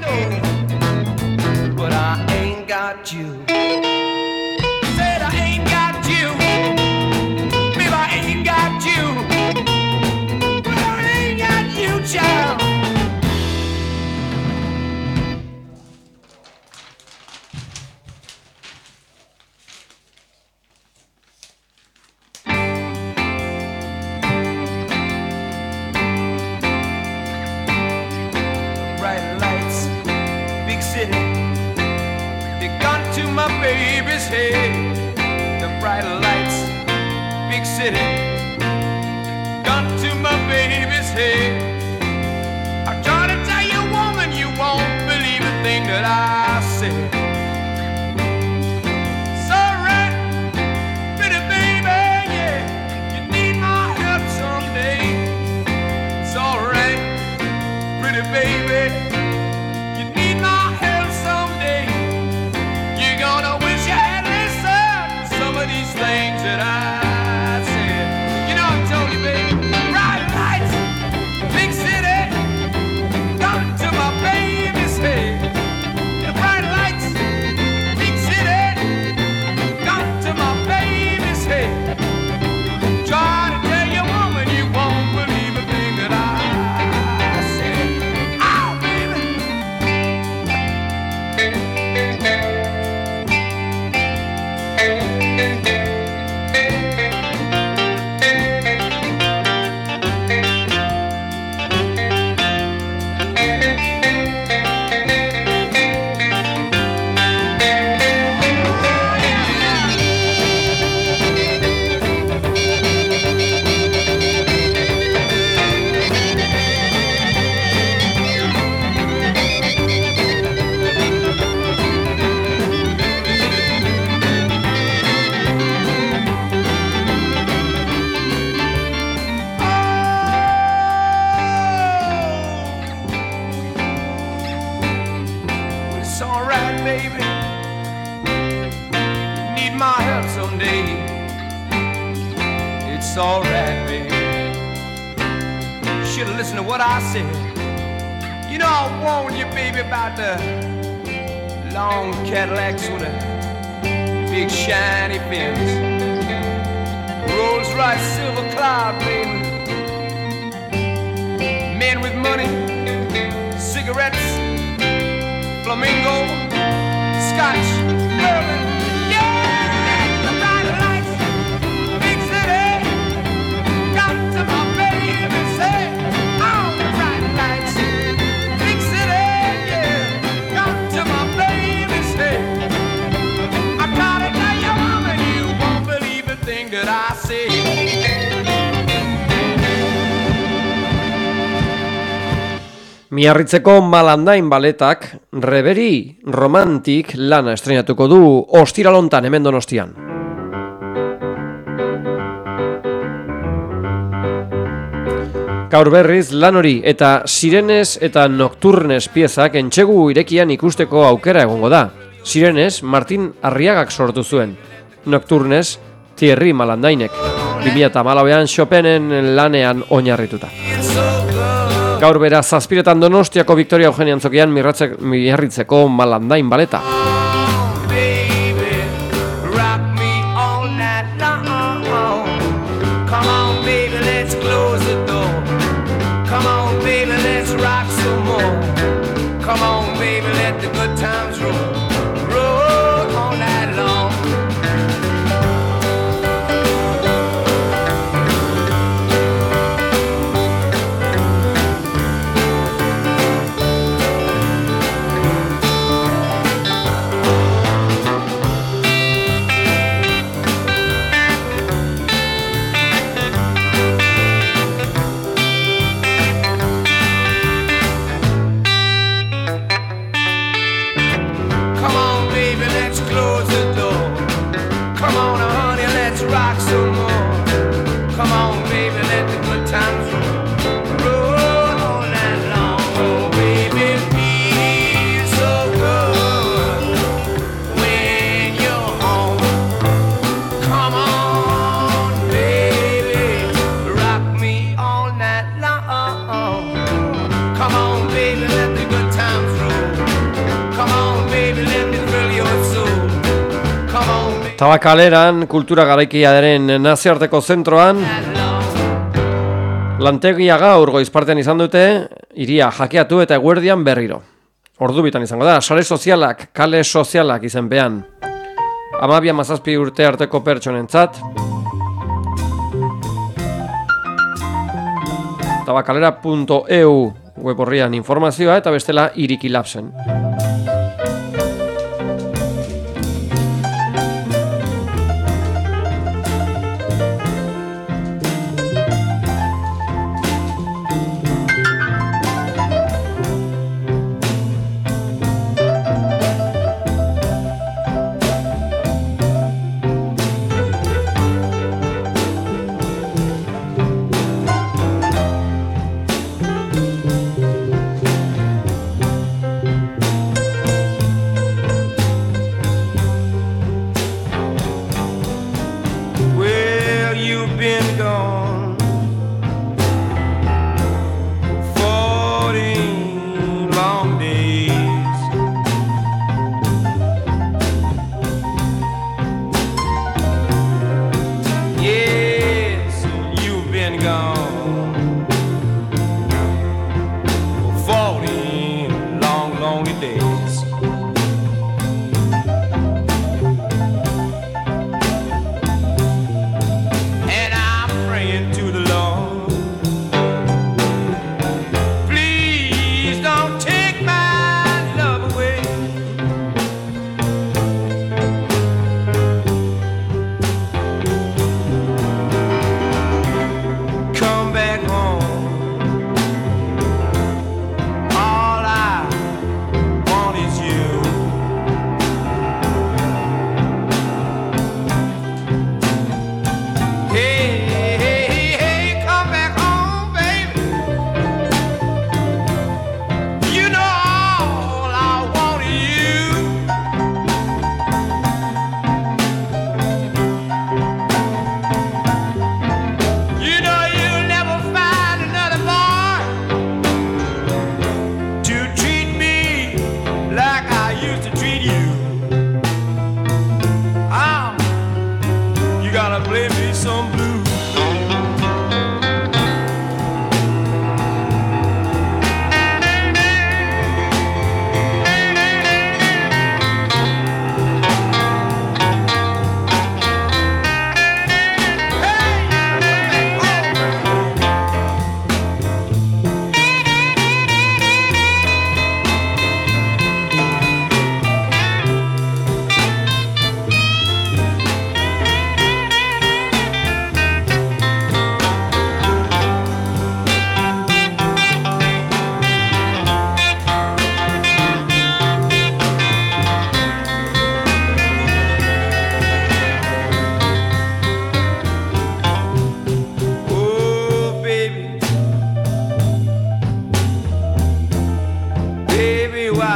Long Cadillacs with a big shiny fins, Rolls Royce silver cloud, baby. Men with money, cigarettes, flamingo, scotch, bourbon. Yeah, the bright lights, big city. Got to my baby's head. Oh, the bright lights, big city. Yeah, got to my baby's head. I gotta tell you, mama, you won't believe a thing that I say. Miarritzeko Malandain baletak Reberi Romantik lana estrenatuko du ostiralontan hemen Donostian. Gaur berriz lan hori eta Sirenes eta Nocturnes piezak Entsegu irekian ikusteko aukera egongo da. Sirenes Martin Arriagak sortu zuen. Nocturnes Thierry Malandainek. bi mila hamalauean Chopinen lanean oinarrituta. Gaur bera zazpiretan Donostiako Victoria Eugenia Antzokian miarritzeko Malandain baleta. Tabakaleran, kultura garaikiaren nazioarteko zentroan, lantegia gaur goizpartean izan dute, hiria jakeatu eta eguerdian berriro. Ordu bitan izango da, sare sozialak, kale sozialak izenpean. Amabia mazazpi urte arteko pertsonentzat. Tabakalera punto e u web horrian informazioa eta bestela Iriki Labsen.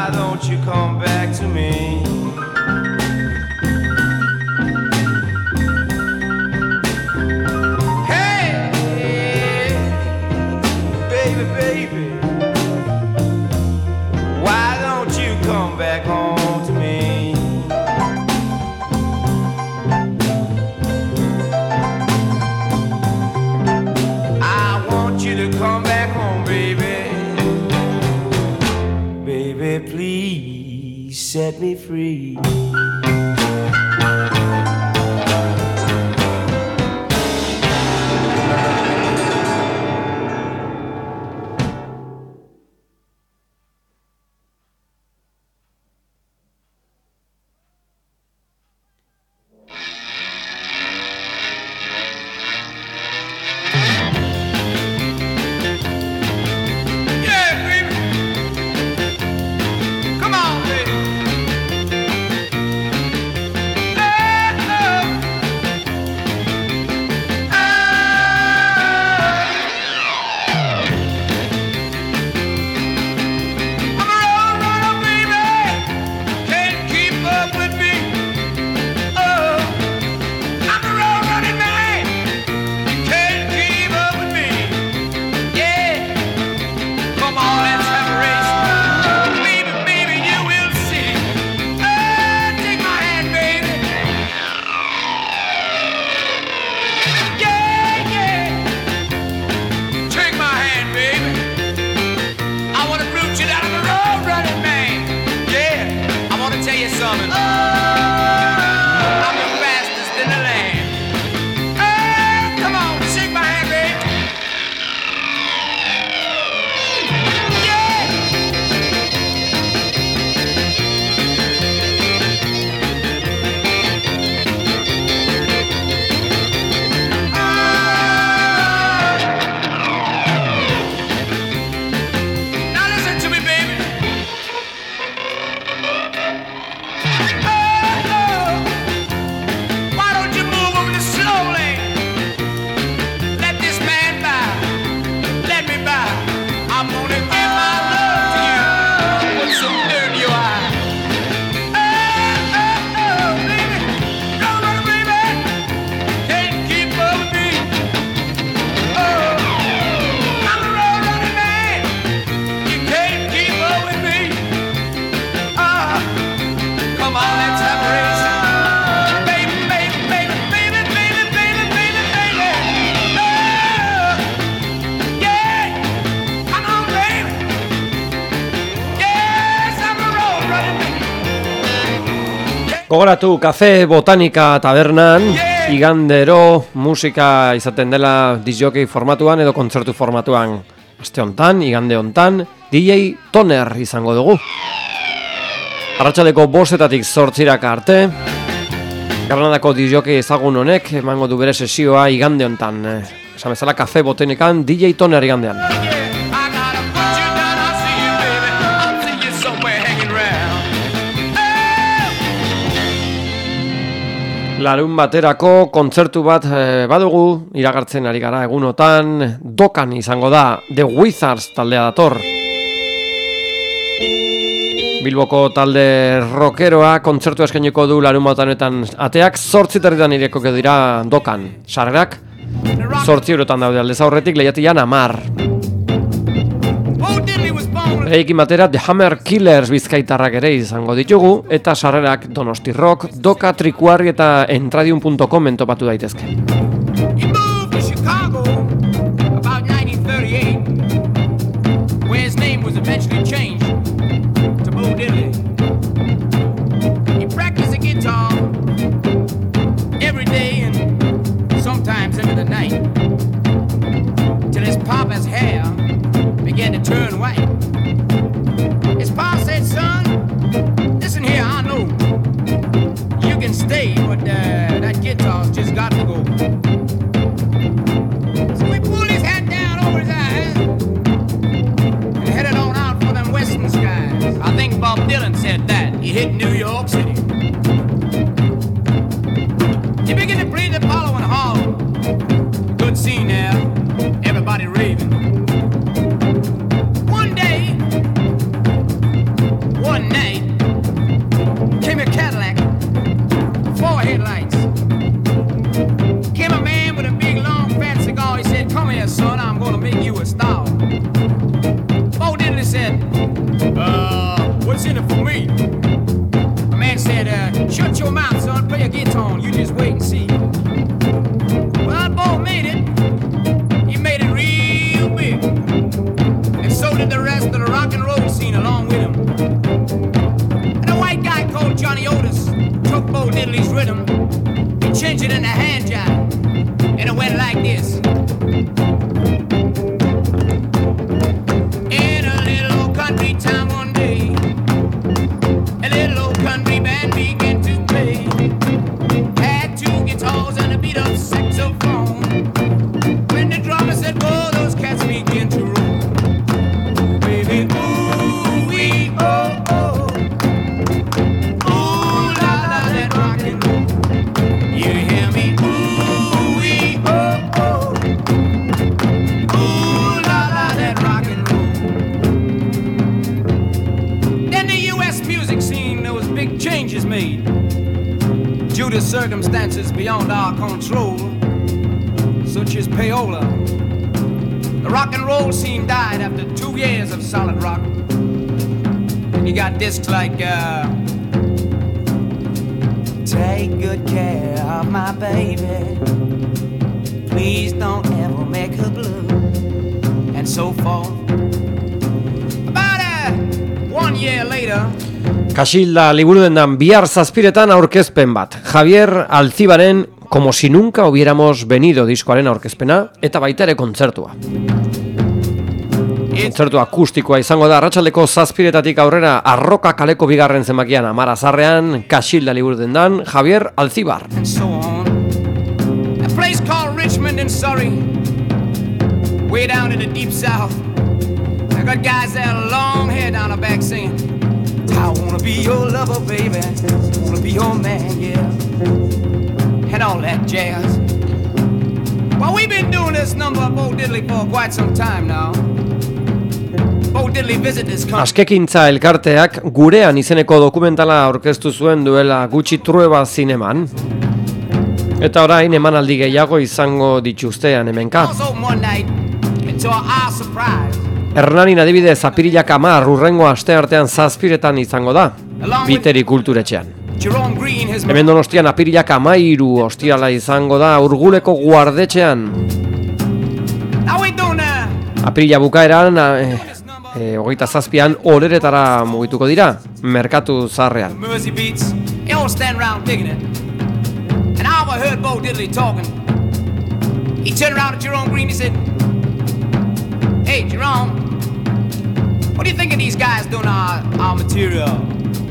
why don't you come back to me? Hey, baby, baby, why don't you come back home to me? I want you to come back home, baby. Baby, please set me free. Gogoratu, Kafe Botanika tabernan, igandero musika izaten dela disjockey formatuan edo kontzertu formatuan. Aste hontan, igande hontan, D J Toner izango dugu. Arratsaldeko bostetatik zortzirak arte, Granadako disjockey ezagun honek emango du bere sesioa igande hontan. Esan bezala Kafe Botanikan D J Toner igandean. Larun baterako kontzertu bat e, badugu, iragartzen ari gara egunotan, Dokan izango da, The Wizards taldea dator. Bilboko talde rockeroa kontzertu eskainiko du larun batanetan ateak, zortzi territan ireko dira Dokan. Sarrerak, zortzi eurotan daude aldez aurretik, lehiatian amar. Eikin batera The Hammer Killers bizkaitarrak ere izango ditugu, eta sarrerak Donosti Rock, Doka, Trikuarri eta entradium punto com entopatu daitezke. Began to turn white. His pa said, son, listen here, I know you can stay, but uh, that guitar's just got to go. So he pulled his hat down over his eyes and headed on out for them western skies. I think Bob Dylan said that. He hit New York City. He began to play the Apollo in Harlem. Good scene there, everybody raving. One on. You just wait and see. Well, Bo made it. He made it real big. And so did the rest of the rock and roll scene along with him. And a white guy called Johnny Otis took Bo Diddley's rhythm and changed it into hand jive. And it went like this. In a little old country town one day, a little old country band began to play. Had two guitars and a beat up saxophone. When the drummer said, whoa, those cats begin to roll. Baby, ooh, wee, oh, oh. Ooh, la, la, that rockin'. You hear me? Ooh, wee, oh, oh. Ooh, la, la, that rockin' roll. In the U S music scene, there was big changes made due to circumstances beyond our control, such as payola. The rock and roll scene died after two years of solid rock. And you got discs like, uh, take good care of my baby, please don't ever make her blue, and so forth. About uh, one year later, Kasilda liburu dendan bihar zazpiretan aurkezpen bat. Javier Alzibaren Como si nunca hubiéramos venido diskoaren aurkezpena eta baita ere kontzertua. Kontzertu akustikoa izango da arratsaldeko zazpiretatik aurrera Arroka kaleko bigarren zenbakian Amara Zarrean, Kasilda liburu dendan Javier Alzibar. and so on. A place called Richmond in Surrey, way down in the deep south. I got guys there long hair down the back singing, I wanna be your lover, baby, wanna be your man, yeah, and all that jazz. Well, we've been doing this number of Bo Diddley for quite some time now. Bo Diddley visited this country. Askekintza elkarteak Gurean izeneko dokumentala aurkeztu zuen duela gutxi Trueba zineman. Eta orain emanaldi gehiago izango dituztean hemenka. Also one night, and to our surprise, Hernanin adibidez apirilak hamar urrengo asteartean zazpiretan izango da, Biteri kulturetxean. Jerome Green has Hemen Donostian apirilak hamairu ostirala izango da Urguleko guardetxean. Now we're doing uh, Apirila bukaeran, eh, eh, hogeita zazpian, oreretara mugituko dira, merkatu zaharrean. Mersey beats. They all stand around digging it. And I overheard Bo Diddley talking. He turned around to Jerome Green and he said, hey, Jerome, what do you think of these guys doing our, our material?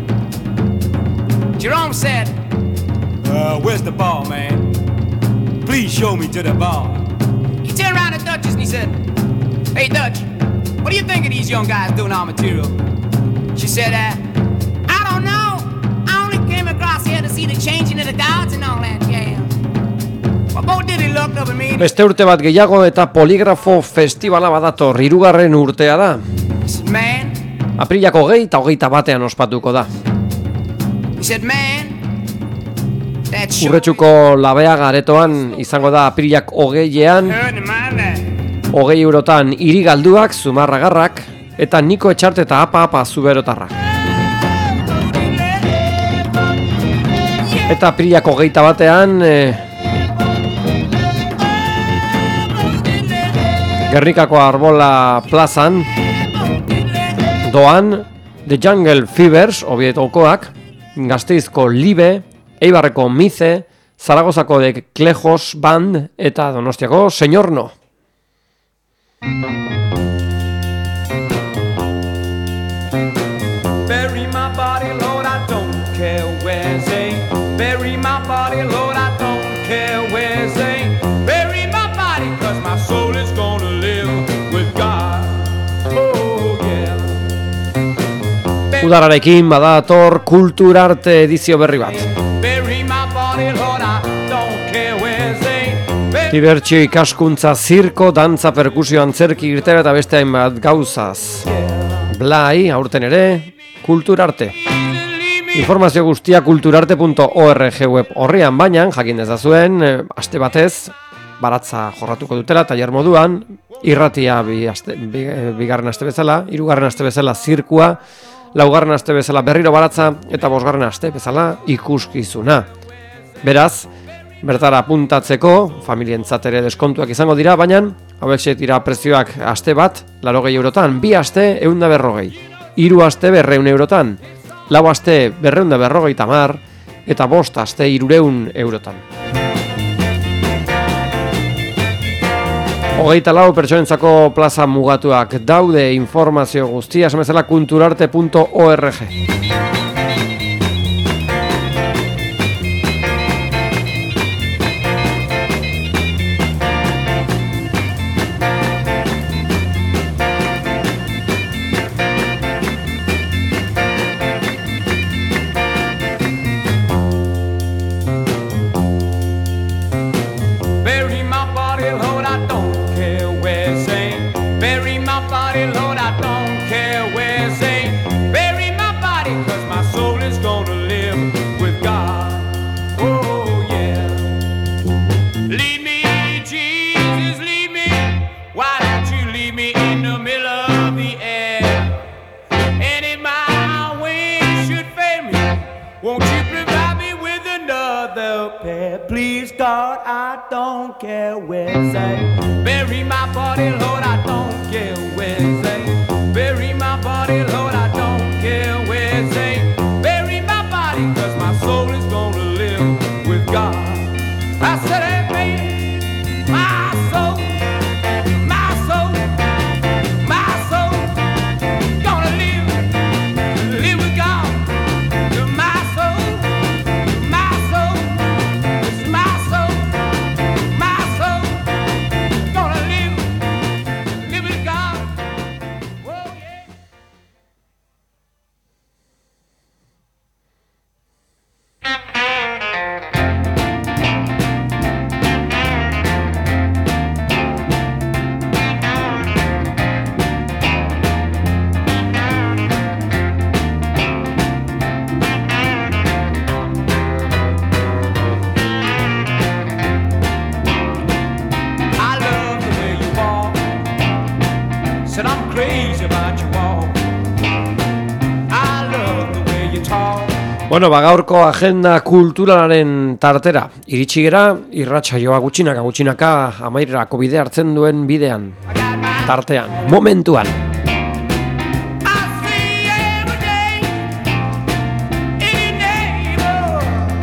Jerome said, uh, where's the bar, man? Please show me to the bar. He turned around to Duchess and he said, hey, Dutch, what do you think of these young guys doing our material? She said, uh, I don't know. I only came across here to see the changing of the guards and all that jam. Well, Bo Diddley looked up at me and Beste urte bat gehiago eta Poligrafo Festivala badator, hirugarren urtea da. he said, man, Apirilak hogei eta hogeita batean ospatuko da. he said, man, that sure Urretxuko Labeaga aretoan izango da apirilak hogeian, hurt in my life. hogei eurotan irigalduak, zumarragarrak, eta Niko Etxarte eta Apa Apa zuberotarrak. Eta apirilak hogeita batean, eh, Gernikako Arbola plazan, doan The Jungle Fevers, obietokoak, Gasteizko Libe, Eibarreko Mize, Zaragozako de Klejos Band eta Donostiako Señor No. Bury my body, Lord, I don't care where they. Bury my body, Lord, I don't care where they. Bury my body, cause my soul is gonna live with God. Oh, yeah. Udararekin badator kulturarte edizio berri bat. Bury my body, Lord, I don't care where they. Bury Dibertsio ikaskuntza, zirko, dantza, perkusio, antzerki, irtera eta beste hainbat gauzaz. Blai, aurten ere, kulturarte. Informazio guztia kulturarte punto org web horrian, baina jakin dezazuen, eh, aste batez, baratza jorratuko dutela, tailer moduan, irratia bi aste, bi, eh, bigarren aste bezala, hirugarren aste bezala zirkua, laugarren aste bezala berriro baratza, eta bosgarren aste bezala ikuskizuna. Beraz, bertara apuntatzeko, familientzat ere deskontuak izango dira, baina hauek dira prezioak aste bat, laurogei eurotan, bi aste ehun eta berrogei, hiru aste berrehun eurotan, lau aste berrehun eta berrogei tamar, eta bost aste hirurehun eurotan. Hogeita lau pertsonentzako plaza mugatuak daude, informazio guztia, esamezela kulturarte punto org. Please God, I don't care where say. Bury my body, Lord, I don't care where say. Bury my body, Lord, I don't care where say. Bury my body, cause my soul is gonna live with God. I said, hey, baby, my soul, my soul, my soul, gonna live, live with God. My soul, my soul, my soul, my soul, gonna live, live with God. Oh, yeah. I love the way you walk. Said I'm crazy about you all. I love the way you talk. Bueno, ba, gaurko agenda kulturalaren tartera. Iritsi gera, irratsaioa gutxinaka, gutxinaka, amairerako bide hartzen duen bidean. Tartean, momentuan. I see every day, any neighbor.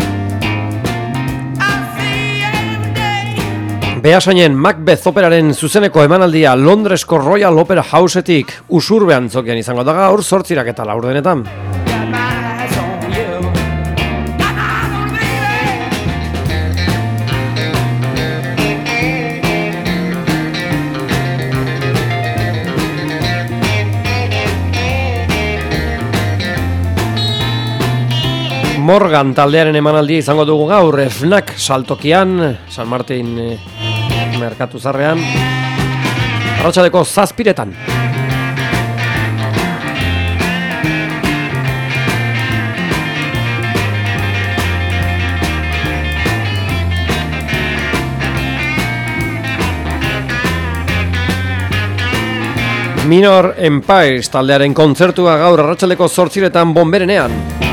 I see every day. Beasainen Macbeth operaren zuzeneko emanaldia Londresko Royal Opera Houseetik usurbean zokian izango da gaur zortzirak eta laurdenetan. Got my eyes on you. Got my eyes on you, baby. Morgan taldearen emanaldia izango dugu gaur, Fnac saltokian, San Martin eh, merkatu zarrean, arratsaldeko zazpiretan. Minor Empires taldearen kontzertua gaur arratsaldeko zortziretan Bonberenean.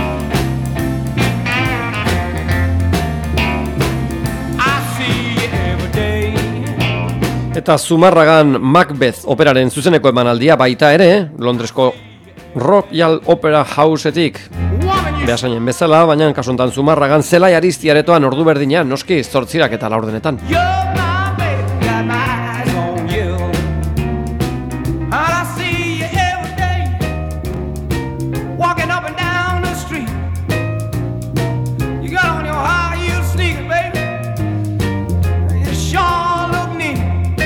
I see you every day. Eta Zumarragan Macbeth operaren zuzeneko emanaldia baita ere, Londresko Royal Opera Houseetik. Woman, you Beasainen bezala, baina kasuntan Zumarragan Zelai Aristi aretoan ordu berdinean, noski zortzirak eta laurdenetan. You're my baby, got my eyes on you. And I see you every day, walking up and down the street. You got on your high heel sneakers, baby. You sure look neat.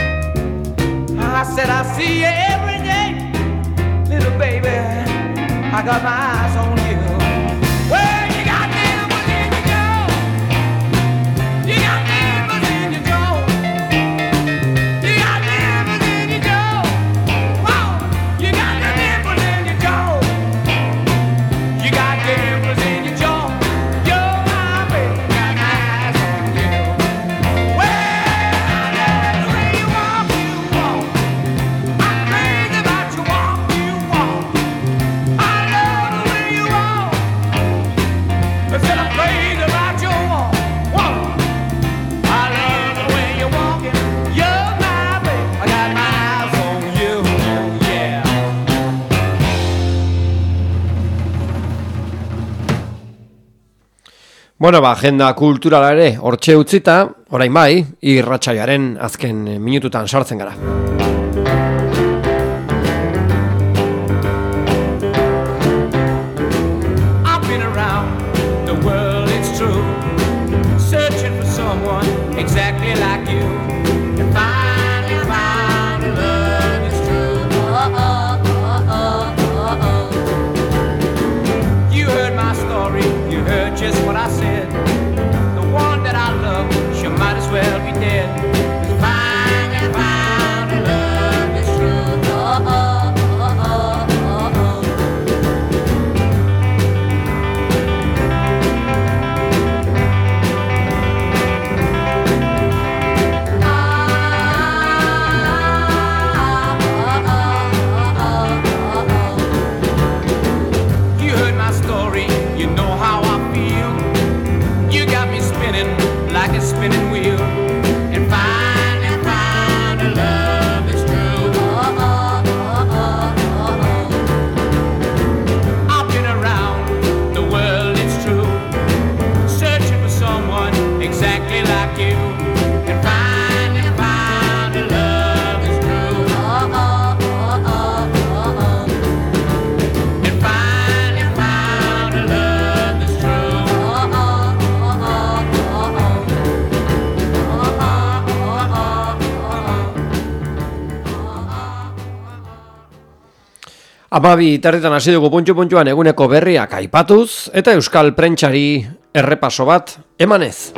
I said I see you every day, little baby. I got my eyes on you. Well, you got dimples in your jaw. You got dimples in your jaw. You got dimples in your jaw. Wow, you got the dimples in your jaw. You got dimples in your jaw. You're my baby, got my eyes on you. Well, I love the way you walk, you walk. I'm crazy about your walk, you walk. I love the way you walk. Bueno, ba, agenda kulturala ere hortxe utzita, orain bai, irratsaiaren azken minututan sartzen gara. Exactly like you, and finally found a love is true. Oh, oh, oh, oh, oh, oh. You heard my story, you heard just what I said. The one that I love, she might as well be dead. Finally found a love is true. Oh, oh, oh, oh, oh, oh. Spinning wheel, and finally found a love is true. Oh, oh, oh, oh, oh. I've been around the world, it's true, searching for someone exactly like you, and finally found a love is true. Oh, oh, oh, oh, oh. And finally found a love is true. Oh, oh, oh, oh, oh. Amabi tarritan hasi dugu puntxu-puntxuan eguneko berriak aipatuz, eta euskal prentsari errepaso bat emanez.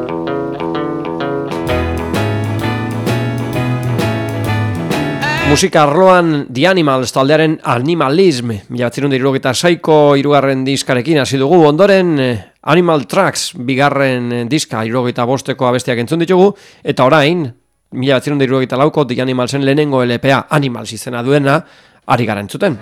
Musika arloan The Animals taldearen Animalism, mila batzirun da hirurogeita seiko hirugarren diskarekin hasi dugu, ondoren Animal Tracks bigarren diska hirurogeita bosteko abestiak entzun ditugu, eta orain, mila batzirun da hirurogeita lauko The Animalsen lehenengo L P A Animals izena duena, ari gara entzuten.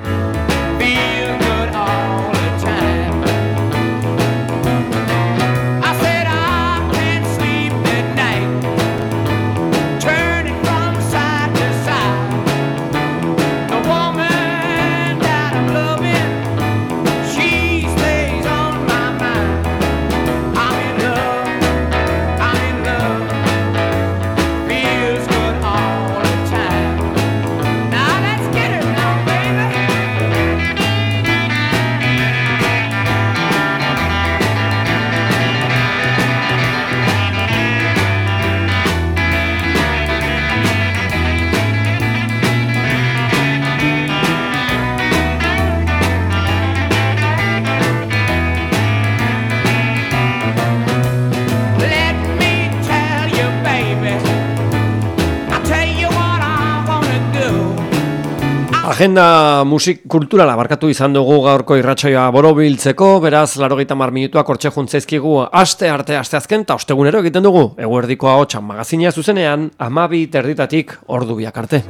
Agenda musik kulturala barkatu izan dugu gaurko irratsaioa borobiltzeko, beraz laurogeita hamar minutuak hortxe juntzaizkigu aste arte aste azken ta ostegunero egiten dugu. Eguerdiko ahotsan magazina zuzenean hamabi terditatik ordu biak arte.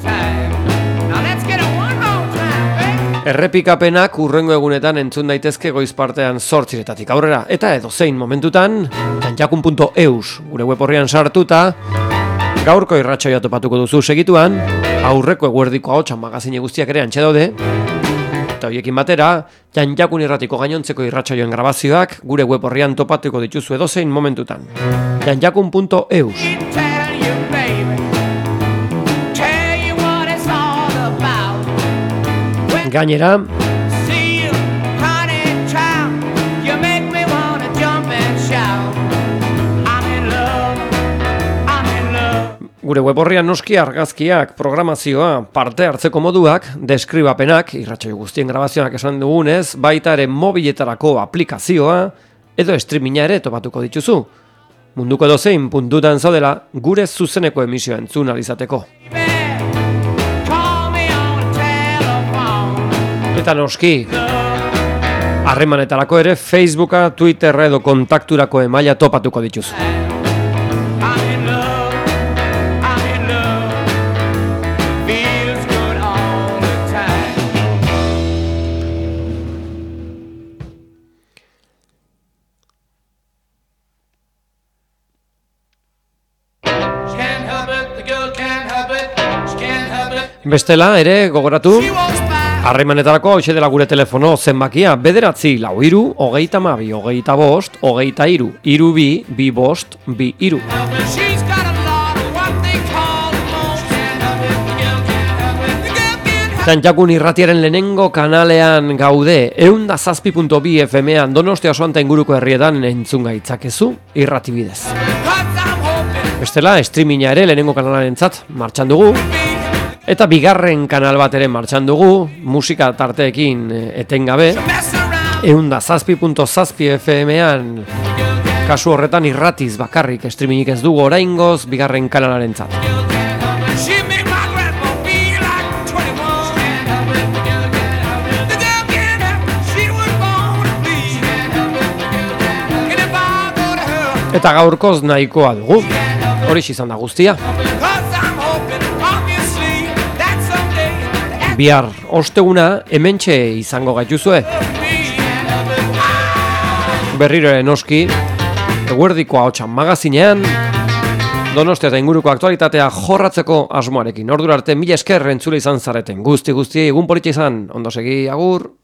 Errepikapenak urrengo egunetan entzun daitezke goiz partean zortziretatik aurrera, eta edozein momentutan janjakun punto eus gure web horrian sartuta gaurko irratsaioa topatuko duzu segituan, aurreko eguerdiko ahotsan magazine guztiak ere antxe daude, eta horiekin batera, janjakun irratiko gainontzeko irratsaioen grabazioak gure web horrian topatuko dituzu edozein momentutan. janjakun punto eus. Gainera, gure web horrian noski argazkiak, programazioa, parte hartzeko moduak, deskribapenak, irratsaio guztien grabazioak esan dugunez, baita ere mobiletarako aplikazioa, edo streaminga ere topatuko dituzu. Munduko edozein puntutan zaudela gure zuzeneko emisioa entzun alizateko. Eta noski, harremanetarako ere Facebooka, Twitterra edo kontakturako emaila topatuko dituzu. Bestela ere gogoratu Harremanetarako hoxe dela gure telefono zenbakia bederatzi lau hiru, hogeita hamabi, hogeita bost, hogeita hiru, hiru bi, bi bost, bi hiru. Txantxakun irratiaren lehenengo kanalean gaude, ehun eta zazpi puntu bi F M-an Donostia oso anta inguruko herrietan entzun gaitzakezu irrati bidez. Bestela, streaminga ere lehenengo kanalarentzat martxan dugu, eta bigarren kanal bat ere martxan dugu, musika tarteekin etengabe, ehun eta zazpi puntu zazpi F M-an, kasu horretan irratiz bakarrik streamingik ez dugu oraingoz bigarren kanalarentzat. Eta gaurkoz nahikoa dugu, hori izan da guztia. Bihar osteguna hementxe izango gaituzue. Berriro ere noski, eguerdiko ahotsan magazinean, Donostia eta inguruko aktualitatea jorratzeko asmoarekin. Ordura arte mila esker entzule izan zareten. Guzti guzti egun politxe izan, ondo segi, agur.